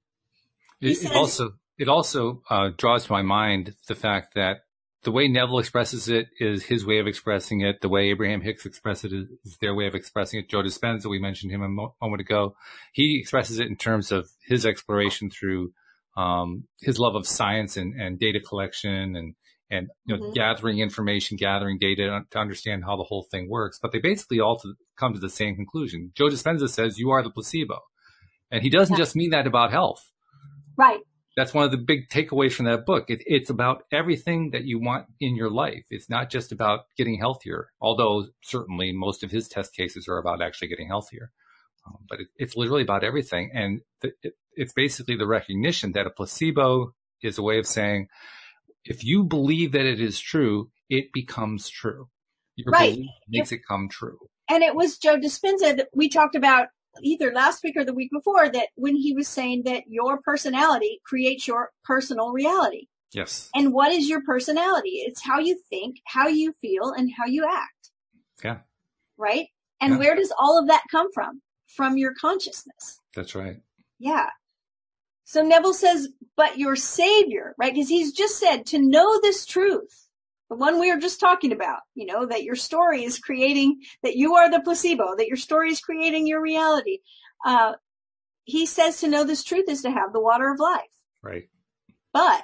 He It, says- it also it also uh, draws to my mind the fact that the way Neville expresses it is his way of expressing it. The way Abraham Hicks expressed it is their way of expressing it. Joe Dispenza, we mentioned him a mo- moment ago. He expresses it in terms of his exploration through um, his love of science and, and data collection and and you know, Mhm. gathering information, gathering data to understand how the whole thing works. But they basically all to come to the same conclusion. Joe Dispenza says you are the placebo, and he doesn't Yeah. just mean that about health. Right. That's one of the big takeaways from that book. It, it's about everything that you want in your life. It's not just about getting healthier, although certainly most of his test cases are about actually getting healthier. Um, but it, it's literally about everything. And th- it, it's basically the recognition that a placebo is a way of saying, if you believe that it is true, it becomes true. Your Right. belief makes it come true. And it was Joe Dispenza that we talked about either last week or the week before that when he was saying that your personality creates your personal reality. Yes. And what is your personality? It's how you think, how you feel, and how you act. Yeah, Right? And Yeah. where does all of that come from? From your consciousness. that's right. Yeah. So Neville says, but your savior, right? Because he's just said to know this truth, the one we were just talking about, you know, that your story is creating, that you are the placebo, that your story is creating your reality. Uh, he says to know this truth is to have the water of life. Right. But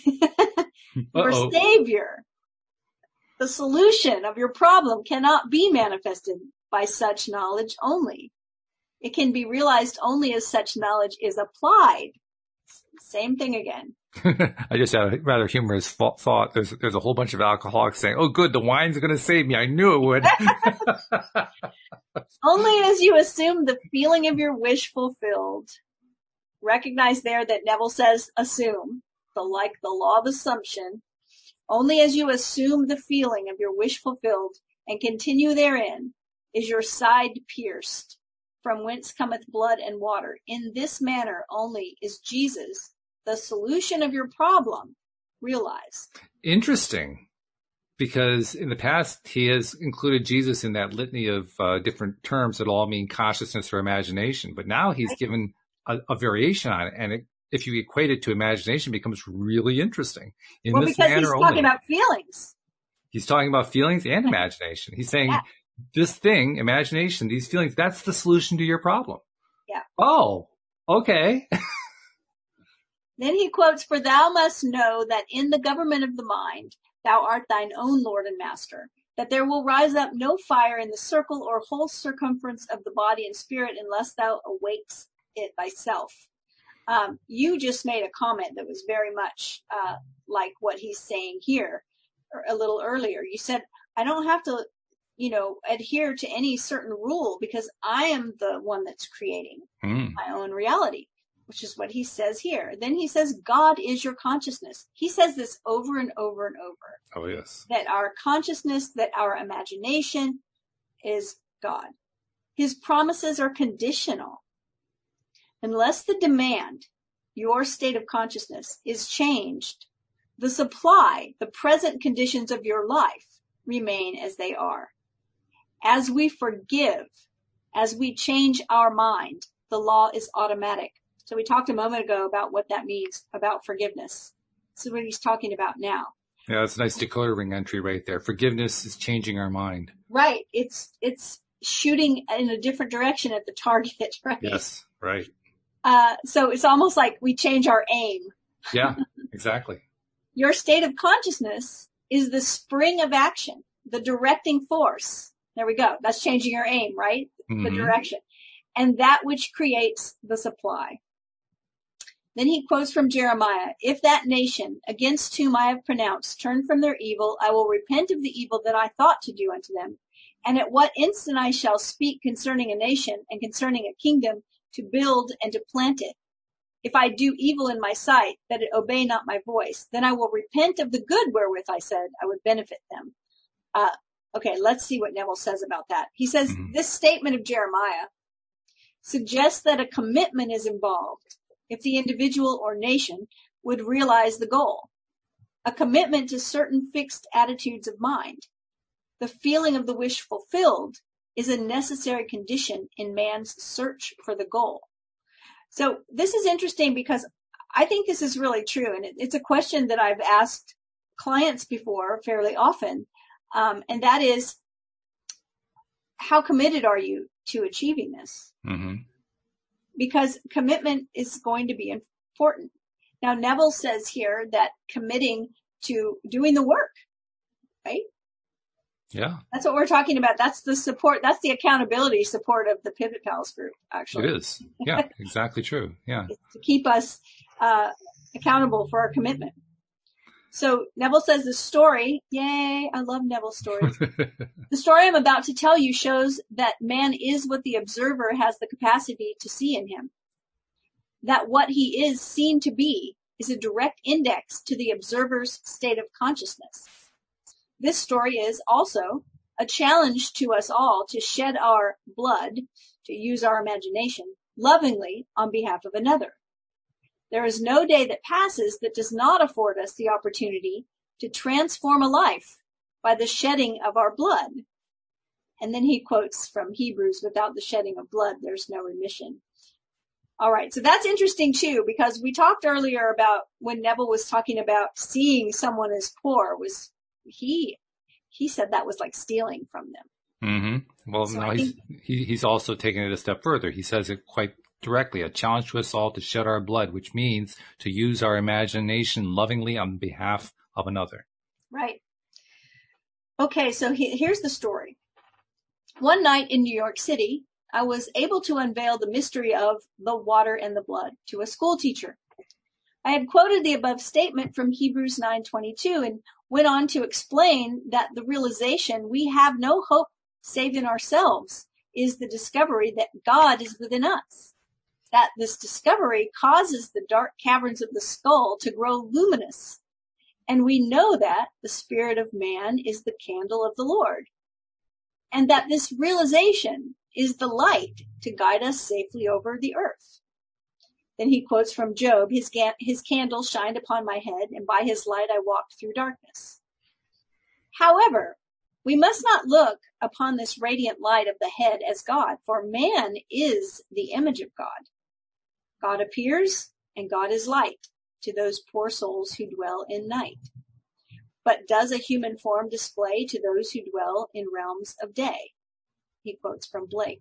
your Uh-oh. savior, the solution of your problem cannot be manifested by such knowledge only. It can be realized only as such knowledge is applied. Same thing again. I just had a rather humorous fa- thought. There's there's a whole bunch of alcoholics saying, "Oh, good, the wine's going to save me. I knew it would." Only as you assume the feeling of your wish fulfilled. Recognize there that Neville says assume, the like the law of assumption. Only as you assume the feeling of your wish fulfilled and continue therein is your side pierced, from whence cometh blood and water. In this manner only is Jesus, the solution of your problem, realized. Interesting. because in the past he has included Jesus in that litany of uh, different terms that all mean consciousness or imagination. But now he's Right. given a, a variation on it, and it, if you equate it to imagination, it becomes really interesting in Well, this because he's manner talking only. about feelings. He's talking about feelings and imagination. He's saying Yeah. this thing, imagination, these feelings, that's the solution to your problem. Yeah. Oh, okay. Then he quotes, "For thou must know that in the government of the mind, thou art thine own Lord and Master, that there will rise up no fire in the circle or whole circumference of the body and spirit unless thou awakes it thyself." Um, you just made a comment that was very much uh, like what he's saying here or a little earlier. You said, I don't have to, you know, adhere to any certain rule because I am the one that's creating Mm. my own reality, which is what he says here. Then he says, God is your consciousness. He says this over and over and over, Oh, yes. that our consciousness, that our imagination is God. His promises are conditional. Unless the demand, your state of consciousness, is changed, the supply, the present conditions of your life remain as they are. As we forgive, as we change our mind, the law is automatic. So we talked a moment ago about what that means about forgiveness. This is what he's talking about now. Yeah, that's a nice decoder ring entry right there. Forgiveness is changing our mind. Right. It's, it's shooting in a different direction at the target, right? Yes, right. Uh, so it's almost like we change our aim. Yeah, exactly. Your state of consciousness is the spring of action, the directing force. There we go. That's changing your aim, right? Mm-hmm. The direction. And that which creates the supply. Then he quotes from Jeremiah, "If that nation against whom I have pronounced turn from their evil, I will repent of the evil that I thought to do unto them. And at what instant I shall speak concerning a nation and concerning a kingdom to build and to plant it. If I do evil in my sight, that it obey not my voice, then I will repent of the good wherewith I said I would benefit them." Uh, okay, let's see what Neville says about that. He says, Mm-hmm. This statement of Jeremiah suggests that a commitment is involved if the individual or nation would realize the goal. A commitment to certain fixed attitudes of mind. The feeling of the wish fulfilled is a necessary condition in man's search for the goal. So this is interesting because I think this is really true. And it, it's a question that I've asked clients before fairly often. Um, and that is, how committed are you to achieving this? Mm-hmm. Because commitment is going to be important. Now, Neville says here that committing to doing the work, right? Yeah, That's what we're talking about. That's the support. That's the accountability support of the Pivot Pals group, actually. it is. Yeah, exactly true. Yeah. It's to keep us uh, accountable for our commitment. So Neville says the story, yay, I love Neville's stories. The story I'm about to tell you shows that man is what the observer has the capacity to see in him. That what he is seen to be is a direct index to the observer's state of consciousness. This story is also a challenge to us all to shed our blood, to use our imagination, lovingly on behalf of another. There is no day that passes that does not afford us the opportunity to transform a life by the shedding of our blood. And then he quotes from Hebrews, without the shedding of blood, there's no remission. All right, so that's interesting too, because we talked earlier about when Neville was talking about seeing someone as poor, was he he said that was like stealing from them. Mm-hmm. Well, So no, I he's think- he, he's also taking it a step further. He says it quite directly, a challenge to us all to shed our blood, which means to use our imagination lovingly on behalf of another. Right. Okay, so he, here's the story. One night in New York City, I was able to unveil the mystery of the water and the blood to a school teacher. I had quoted the above statement from Hebrews nine twenty-two and went on to explain that the realization we have no hope save in ourselves is the discovery that God is within us. That this discovery causes the dark caverns of the skull to grow luminous. And we know that the spirit of man is the candle of the Lord. And that this realization is the light to guide us safely over the earth. Then he quotes from Job, his, ga- his candle shined upon my head, and by his light I walked through darkness. However, we must not look upon this radiant light of the head as God, for man is the image of God. God appears, and God is light to those poor souls who dwell in night. But does a human form display to those who dwell in realms of day? He quotes from Blake.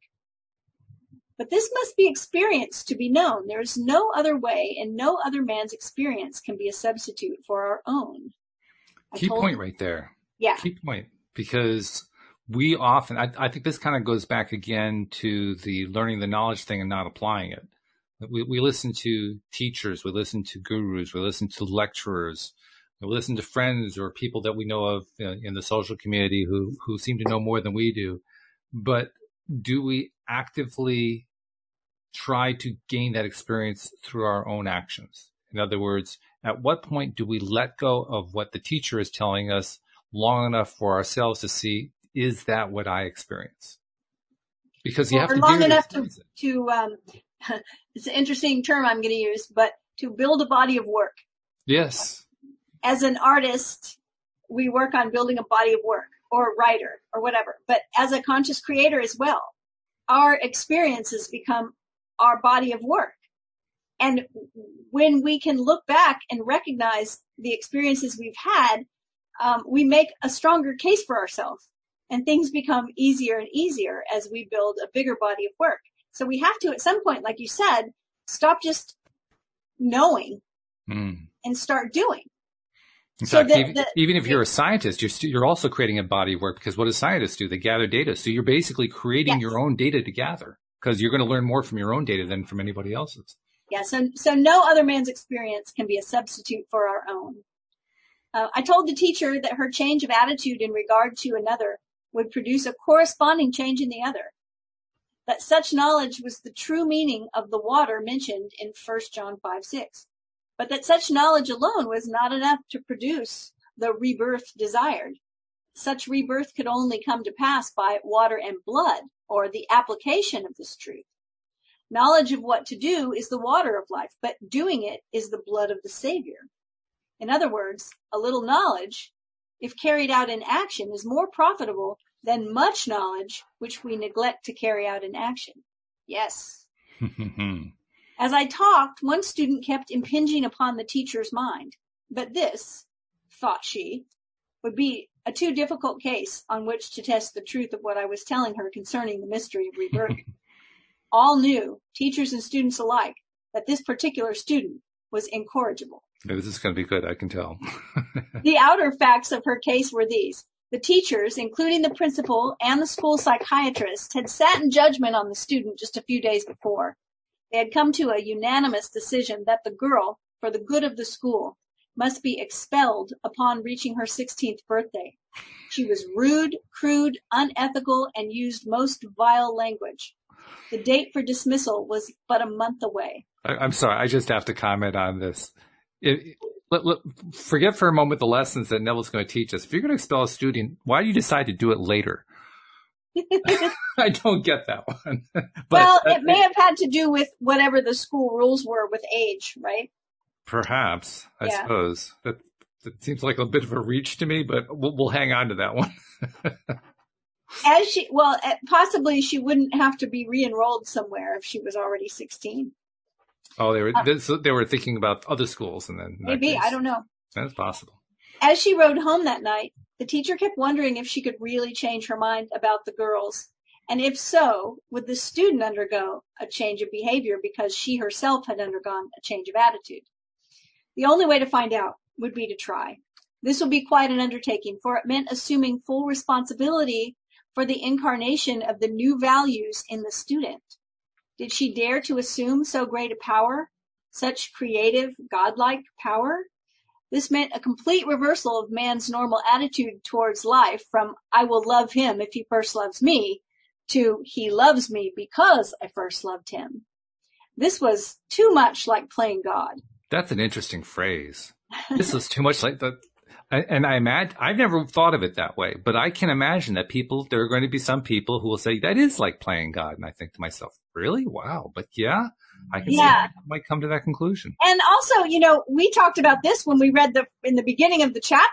But this must be experienced to be known. There is no other way, and no other man's experience can be a substitute for our own. I Key told point him, right there. Yeah. Key point. Because we often, I, I think this kind of goes back again to the learning the knowledge thing and not applying it. We, we listen to teachers, we listen to gurus, we listen to lecturers, we listen to friends or people that we know of uh, in the social community who, who seem to know more than we do. But do we actively try to gain that experience through our own actions? In other words, at what point do we let go of what the teacher is telling us long enough for ourselves to see, is that what I experience? Because you Well, have to long do enough to, to, to um, it's an interesting term I'm going to use, but to build a body of work. Yes. As an artist, we work on building a body of work, or a writer, or whatever. But as a conscious creator as well, our experiences become our body of work. And when we can look back and recognize the experiences we've had, um, we make a stronger case for ourselves. And things become easier and easier as we build a bigger body of work. So we have to, at some point, like you said, stop just knowing mm. and start doing. In so fact, that, even, that, even if you're a scientist, you're, st- you're also creating a body of work, because what do scientists do? They gather data. So you're basically creating yes. your own data to gather, because you're going to learn more from your own data than from anybody else's. Yeah, so, so no other man's experience can be a substitute for our own. Uh, I told the teacher that her change of attitude in regard to another would produce a corresponding change in the other. That such knowledge was the true meaning of the water mentioned in First John five six. But that such knowledge alone was not enough to produce the rebirth desired. Such rebirth could only come to pass by water and blood, or the application of this truth. Knowledge of what to do is the water of life, but doing it is the blood of the Savior. In other words, a little knowledge, if carried out in action, is more profitable than much knowledge which we neglect to carry out in action. Yes. As I talked, one student kept impinging upon the teacher's mind. But this, thought she, would be a too difficult case on which to test the truth of what I was telling her concerning the mystery of rebirth. All knew, teachers and students alike, that this particular student was incorrigible. This is going to be good, I can tell. The outer facts of her case were these. The teachers, including the principal and the school psychiatrist, had sat in judgment on the student just a few days before. They had come to a unanimous decision that the girl, for the good of the school, must be expelled upon reaching her sixteenth birthday. She was rude, crude, unethical, and used most vile language. The date for dismissal was but a month away. I, I'm sorry, I just have to comment on this. It, let, let, forget for a moment the lessons that Neville's going to teach us. If you're going to expel a student, why do you decide to do it later? I don't get that one. But well, it may have had to do with whatever the school rules were with age, right? Perhaps, I yeah. suppose. That, that seems like a bit of a reach to me, but we'll, we'll hang on to that one. As she, well, possibly she wouldn't have to be re-enrolled somewhere if she was already sixteen. Oh, they were uh, they, they were thinking about other schools, and then maybe I don't know. That's possible. As she rode home that night, the teacher kept wondering if she could really change her mind about the girls, and if so, would the student undergo a change of behavior because she herself had undergone a change of attitude? The only way to find out would be to try. This would be quite an undertaking, for it meant assuming full responsibility for the incarnation of the new values in the student. Did she dare to assume so great a power, such creative, godlike power? This meant a complete reversal of man's normal attitude towards life from, I will love him if he first loves me, to, he loves me because I first loved him. This was too much like playing God. That's an interesting phrase. This was too much like the... And I imagine, I've never thought of it that way, but I can imagine that people, there are going to be some people who will say that is like playing God. And I think to myself, really? Wow. But yeah, I can yeah. see I might come to that conclusion. And also, you know, we talked about this when we read the, in the beginning of the chapter,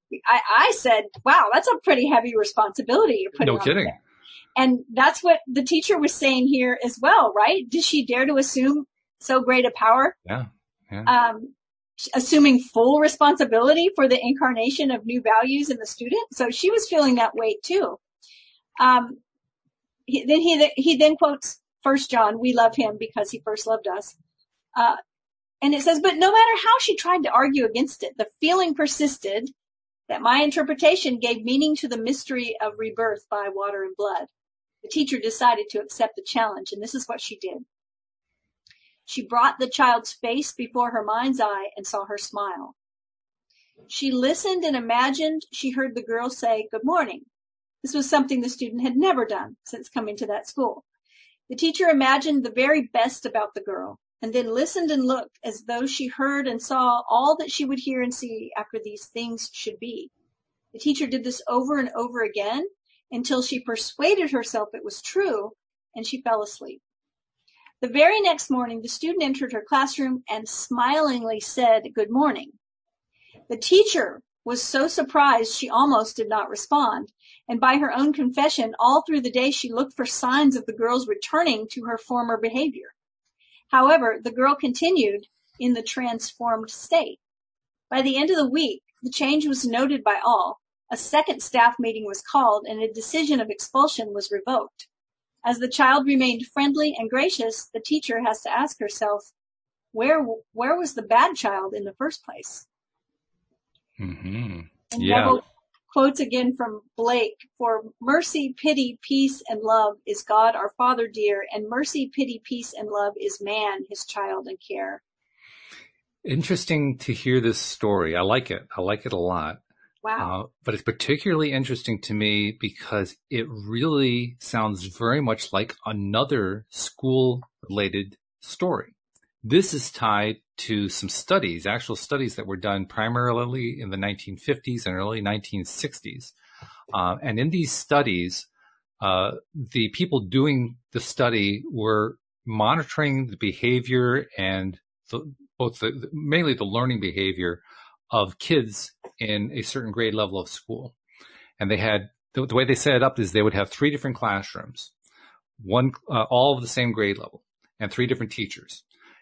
I, I said, wow, that's a pretty heavy responsibility you're putting No on kidding. there. And that's what the teacher was saying here as well, right? Did she dare to assume so great a power? Yeah. Yeah. Um, assuming full responsibility for the incarnation of new values in the student. So she was feeling that weight too. Um, he, then he, he then quotes First John, we love him because he first loved us. Uh, and it says, but no matter how she tried to argue against it, the feeling persisted that my interpretation gave meaning to the mystery of rebirth by water and blood. The teacher decided to accept the challenge, and this is what she did. She brought the child's face before her mind's eye and saw her smile. She listened and imagined she heard the girl say, good morning. This was something the student had never done since coming to that school. The teacher imagined the very best about the girl and then listened and looked as though she heard and saw all that she would hear and see after these things should be. The teacher did this over and over again until she persuaded herself it was true, and she fell asleep. The very next morning, the student entered her classroom and smilingly said, good morning. The teacher was so surprised she almost did not respond, and by her own confession, all through the day she looked for signs of the girl's returning to her former behavior. However, the girl continued in the transformed state. By the end of the week, the change was noted by all. A second staff meeting was called, and a decision of expulsion was revoked. As the child remained friendly and gracious, the teacher has to ask herself, where where was the bad child in the first place? Mm-hmm. And Yeah. Neville quotes again from Blake, for mercy, pity, peace, and love is God our Father dear, and mercy, pity, peace, and love is man, his child and care. Interesting to hear this story. I like it. I like it a lot. Wow. Uh, but it's particularly interesting to me because it really sounds very much like another school-related story. This is tied to some studies, actual studies that were done primarily in the nineteen fifties and early nineteen sixties. Uh, and in these studies, uh, the people doing the study were monitoring the behavior and the, both the, mainly the learning behavior of kids in a certain grade level of school. And they had, the, the way they set it up is they would have three different classrooms, one, uh, all of the same grade level, and three different teachers.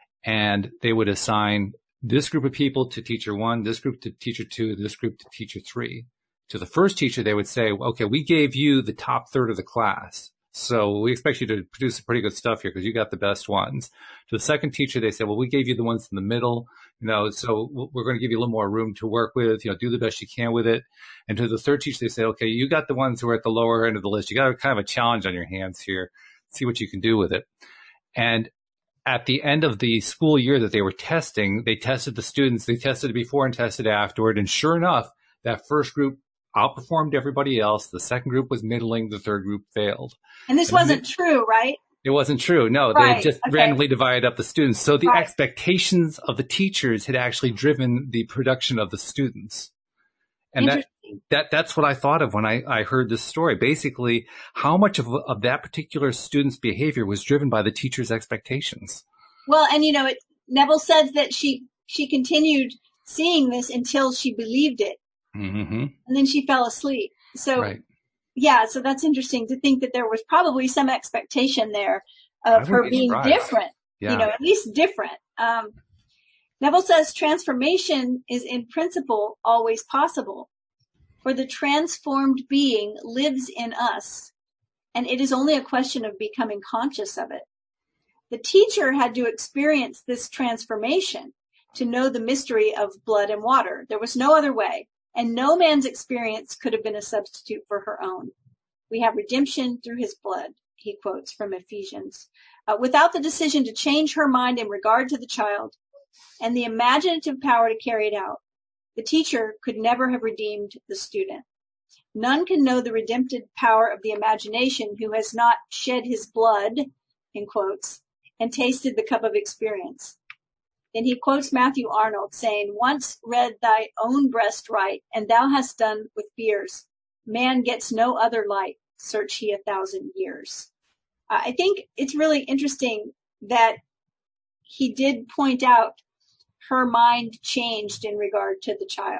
And they would assign this group of people to teacher one, this group to teacher two, this group to teacher three. To the first teacher, they would say, okay, we gave you the top third of the class, so we expect you to produce some pretty good stuff here because you got the best ones. To the second teacher, they said, well, we gave you the ones in the middle, you know, so we're going to give you a little more room to work with, you know, do the best you can with it. And to the third teacher, they say, okay, you got the ones who are at the lower end of the list. You got kind of a challenge on your hands here. See what you can do with it. And at the end of the school year that they were testing, they tested the students. They tested it before and tested afterward. And sure enough, that first group outperformed everybody else. The second group was middling. The third group failed. And this and wasn't it, true, right? It wasn't true. No, right. they just okay. randomly divided up the students. So the right. expectations of the teachers had actually driven the production of the students. And that, that, that's what I thought of when I, I heard this story. Basically, how much of, of that particular student's behavior was driven by the teacher's expectations? Well, and you know, it, Neville says that she, she continued seeing this until she believed it. Mm-hmm. And then she fell asleep. So, right. yeah, so that's interesting to think that there was probably some expectation there of her be being surprised. different, yeah. you know, at least different. Um, Neville says transformation is in principle always possible, for the transformed being lives in us, and it is only a question of becoming conscious of it. The teacher had to experience this transformation to know the mystery of blood and water. There was no other way. And no man's experience could have been a substitute for her own. We have redemption through his blood, he quotes from Ephesians. Uh, without the decision to change her mind in regard to the child and the imaginative power to carry it out, the teacher could never have redeemed the student. None can know the redemptive power of the imagination who has not shed his blood, in quotes, and tasted the cup of experience. Then he quotes Matthew Arnold saying, once read thy own breast right, and thou hast done with fears. Man gets no other light, search he a thousand years. Uh, I think it's really interesting that he did point out her mind changed in regard to the child.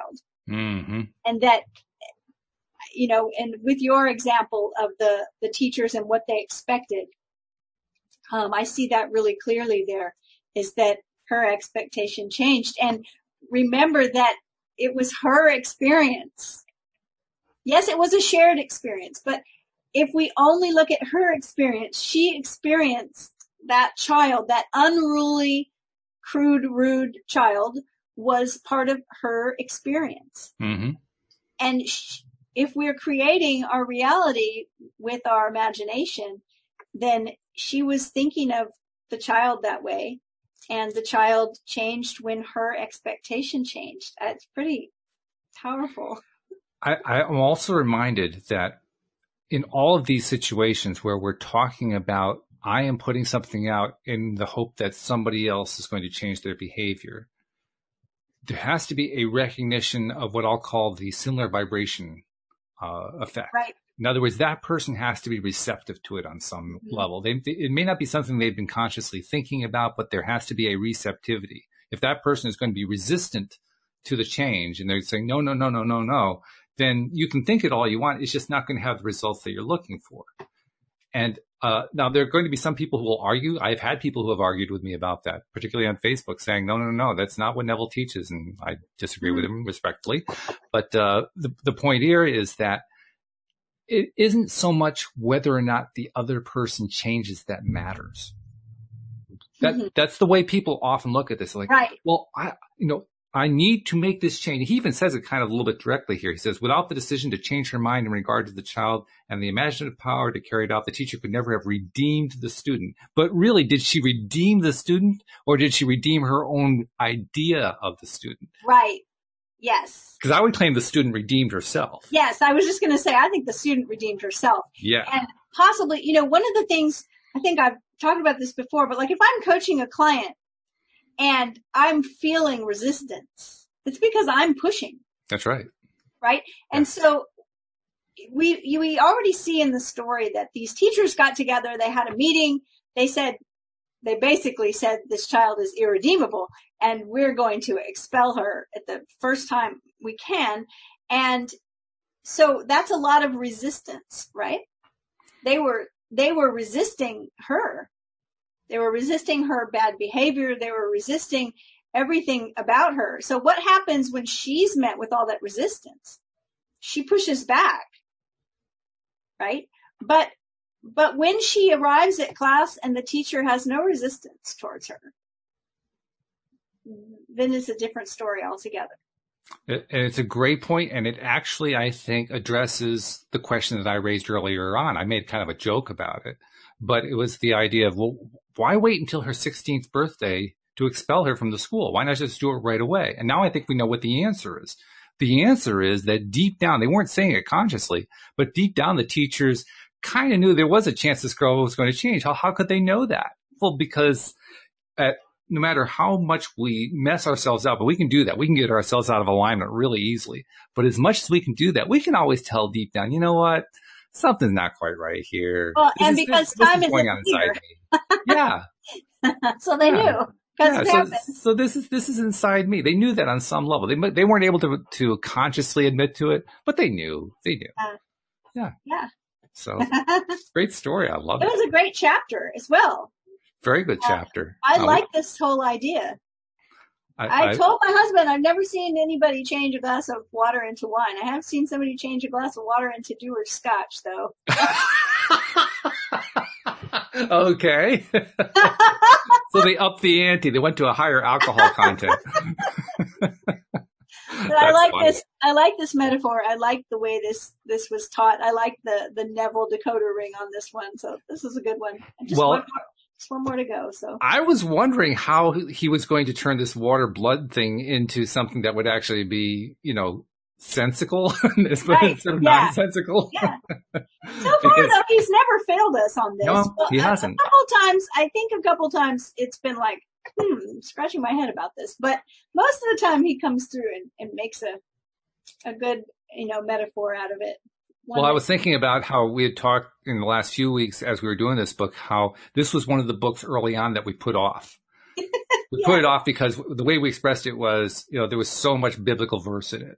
Mm-hmm. And that, you know, and with your example of the, the teachers and what they expected, um, I see that really clearly there, is that her expectation changed. And remember that it was her experience. Yes, it was a shared experience, but if we only look at her experience, she experienced that child, that unruly, crude, rude child was part of her experience. Mm-hmm. And sh- if we're creating our reality with our imagination, then she was thinking of the child that way, and the child changed when her expectation changed. It's pretty powerful. I, I'm also reminded that in all of these situations where we're talking about, I am putting something out in the hope that somebody else is going to change their behavior, there has to be a recognition of what I'll call the similar vibration uh, effect. Right. In other words, that person has to be receptive to it on some mm-hmm. level. They, it may not be something they've been consciously thinking about, but there has to be a receptivity. If that person is going to be resistant to the change and they're saying, no, no, no, no, no, no, then you can think it all you want. It's just not going to have the results that you're looking for. And uh, now there are going to be some people who will argue. I've had people who have argued with me about that, particularly on Facebook, saying, no, no, no, that's not what Neville teaches. And I disagree with him respectfully. But uh, the, the point here is that it isn't so much whether or not the other person changes that matters. That mm-hmm. That's the way people often look at this. Like, right. well, I, you know, I need to make this change. He even says it kind of a little bit directly here. He says, without the decision to change her mind in regard to the child and the imaginative power to carry it out, the teacher could never have redeemed the student. But really, did she redeem the student, or did she redeem her own idea of the student? Right. Yes. Because I would claim the student redeemed herself. Yes. I was just going to say, I think the student redeemed herself. Yeah. And possibly, you know, one of the things, I think I've talked about this before, but like if I'm coaching a client and I'm feeling resistance, it's because I'm pushing. That's right. Right. And yeah. so we, you, we already see in the story that these teachers got together. They had a meeting. They said, they basically said this child is irredeemable and we're going to expel her at the first time we can. And so that's a lot of resistance, right? They were, they were resisting her. They were resisting her bad behavior. They were resisting everything about her. So what happens when she's met with all that resistance? She pushes back, right? But, but when she arrives at class and the teacher has no resistance towards her, then it's a different story altogether. And it's a great point, and it actually, I think, addresses the question that I raised earlier on. I made kind of a joke about it, but it was the idea of, well, why wait until her sixteenth birthday to expel her from the school? Why not just do it right away? And now I think we know what the answer is. The answer is that deep down, they weren't saying it consciously, but deep down, the teachers kind of knew there was a chance this girl was going to change. How, how could they know that? Well, because at no matter how much we mess ourselves up, but we can do that. We can get ourselves out of alignment really easily. But as much as we can do that, we can always tell deep down, you know what? Something's not quite right here. Well, this and is, because this, time this is going isn't on inside me. Yeah. So they yeah. knew. Because yeah, it so, happens. so this is this is inside me. They knew that on some level. They they weren't able to to consciously admit to it, but they knew. They knew. Uh, yeah. Yeah. So great story. I love it. It was a great chapter as well. Very good chapter. Uh, I um, like this whole idea. I, I, I told my husband I've never seen anybody change a glass of water into wine. I have seen somebody change a glass of water into Dewar's Scotch, though. Okay. So they upped the ante. They went to a higher alcohol content. But I like funny. this. I like this metaphor. I like the way this this was taught. I like the the Neville decoder ring on this one. So this is a good one. Just well. One more. Just one more to go. So I was wondering how he was going to turn this water blood thing into something that would actually be, you know, sensical right. instead of yeah. nonsensical. Yeah. So far, because, though, he's never failed us on this. No, well, he a, hasn't. A couple times, I think a couple times it's been like, hmm, scratching my head about this. But most of the time he comes through and, and makes a a good, you know, metaphor out of it. One well, I was thinking about how we had talked in the last few weeks as we were doing this book, how this was one of the books early on that we put off. We yeah. put it off because the way we expressed it was, you know, there was so much biblical verse in it.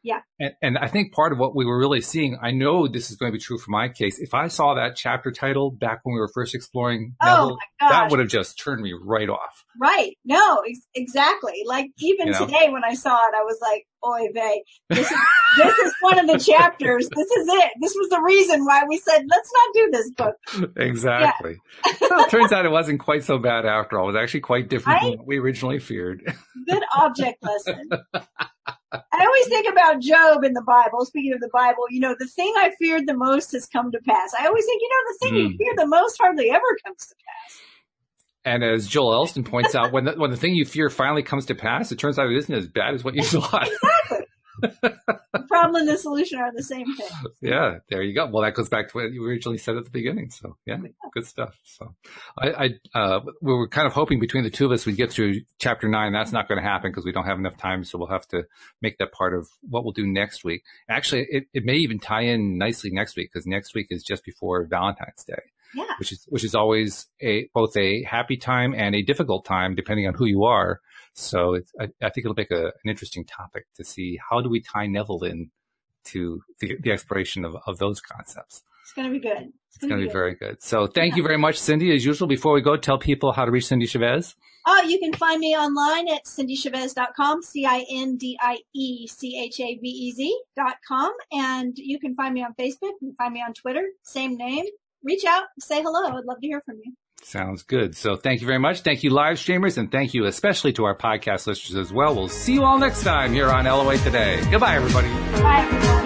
Yeah. And, and I think part of what we were really seeing, I know this is going to be true for my case. If I saw that chapter title back when we were first exploring Neville, oh that would have just turned me right off. Right. No, ex- exactly. Like even you know? today when I saw it, I was like, oy vey, this is, this is one of the chapters. This is it. This was the reason why we said, let's not do this book. Exactly. Yeah. Well, it turns out it wasn't quite so bad after all. It was actually quite different right? than what we originally feared. Good object lesson. I always think about Job in the Bible. Speaking of the Bible, you know, the thing I feared the most has come to pass. I always think, you know, the thing mm. you fear the most hardly ever comes to pass. And as Joel Elston points out, when the, when the thing you fear finally comes to pass, it turns out it isn't as bad as what you thought. Exactly. The problem and the solution are the same thing. Yeah, there you go. Well, that goes back to what you originally said at the beginning. So yeah, good stuff. So I, I uh, we were kind of hoping between the two of us we'd get through chapter nine. That's not going to happen because we don't have enough time. So we'll have to make that part of what we'll do next week. Actually, it, it may even tie in nicely next week because next week is just before Valentine's Day. Yeah. Which is, which is always a, both a happy time and a difficult time depending on who you are. So it's, I, I think it'll make a, an interesting topic to see how do we tie Neville in to the, the exploration of, of those concepts. It's going to be good. It's, it's going to be, be very good. So thank yeah. you very much, Cindy. As usual, before we go, tell people how to reach Cindy Chavez. Oh, you can find me online at cindy chavez dot com, C I N D I E C H A V E Z dot com. And you can find me on Facebook. You can find me on Twitter. Same name. Reach out, say hello. I'd love to hear from you. Sounds good. So thank you very much. Thank you, live streamers, and thank you especially to our podcast listeners as well. We'll see you all next time here on L O A Today. Goodbye, everybody. Bye, everybody.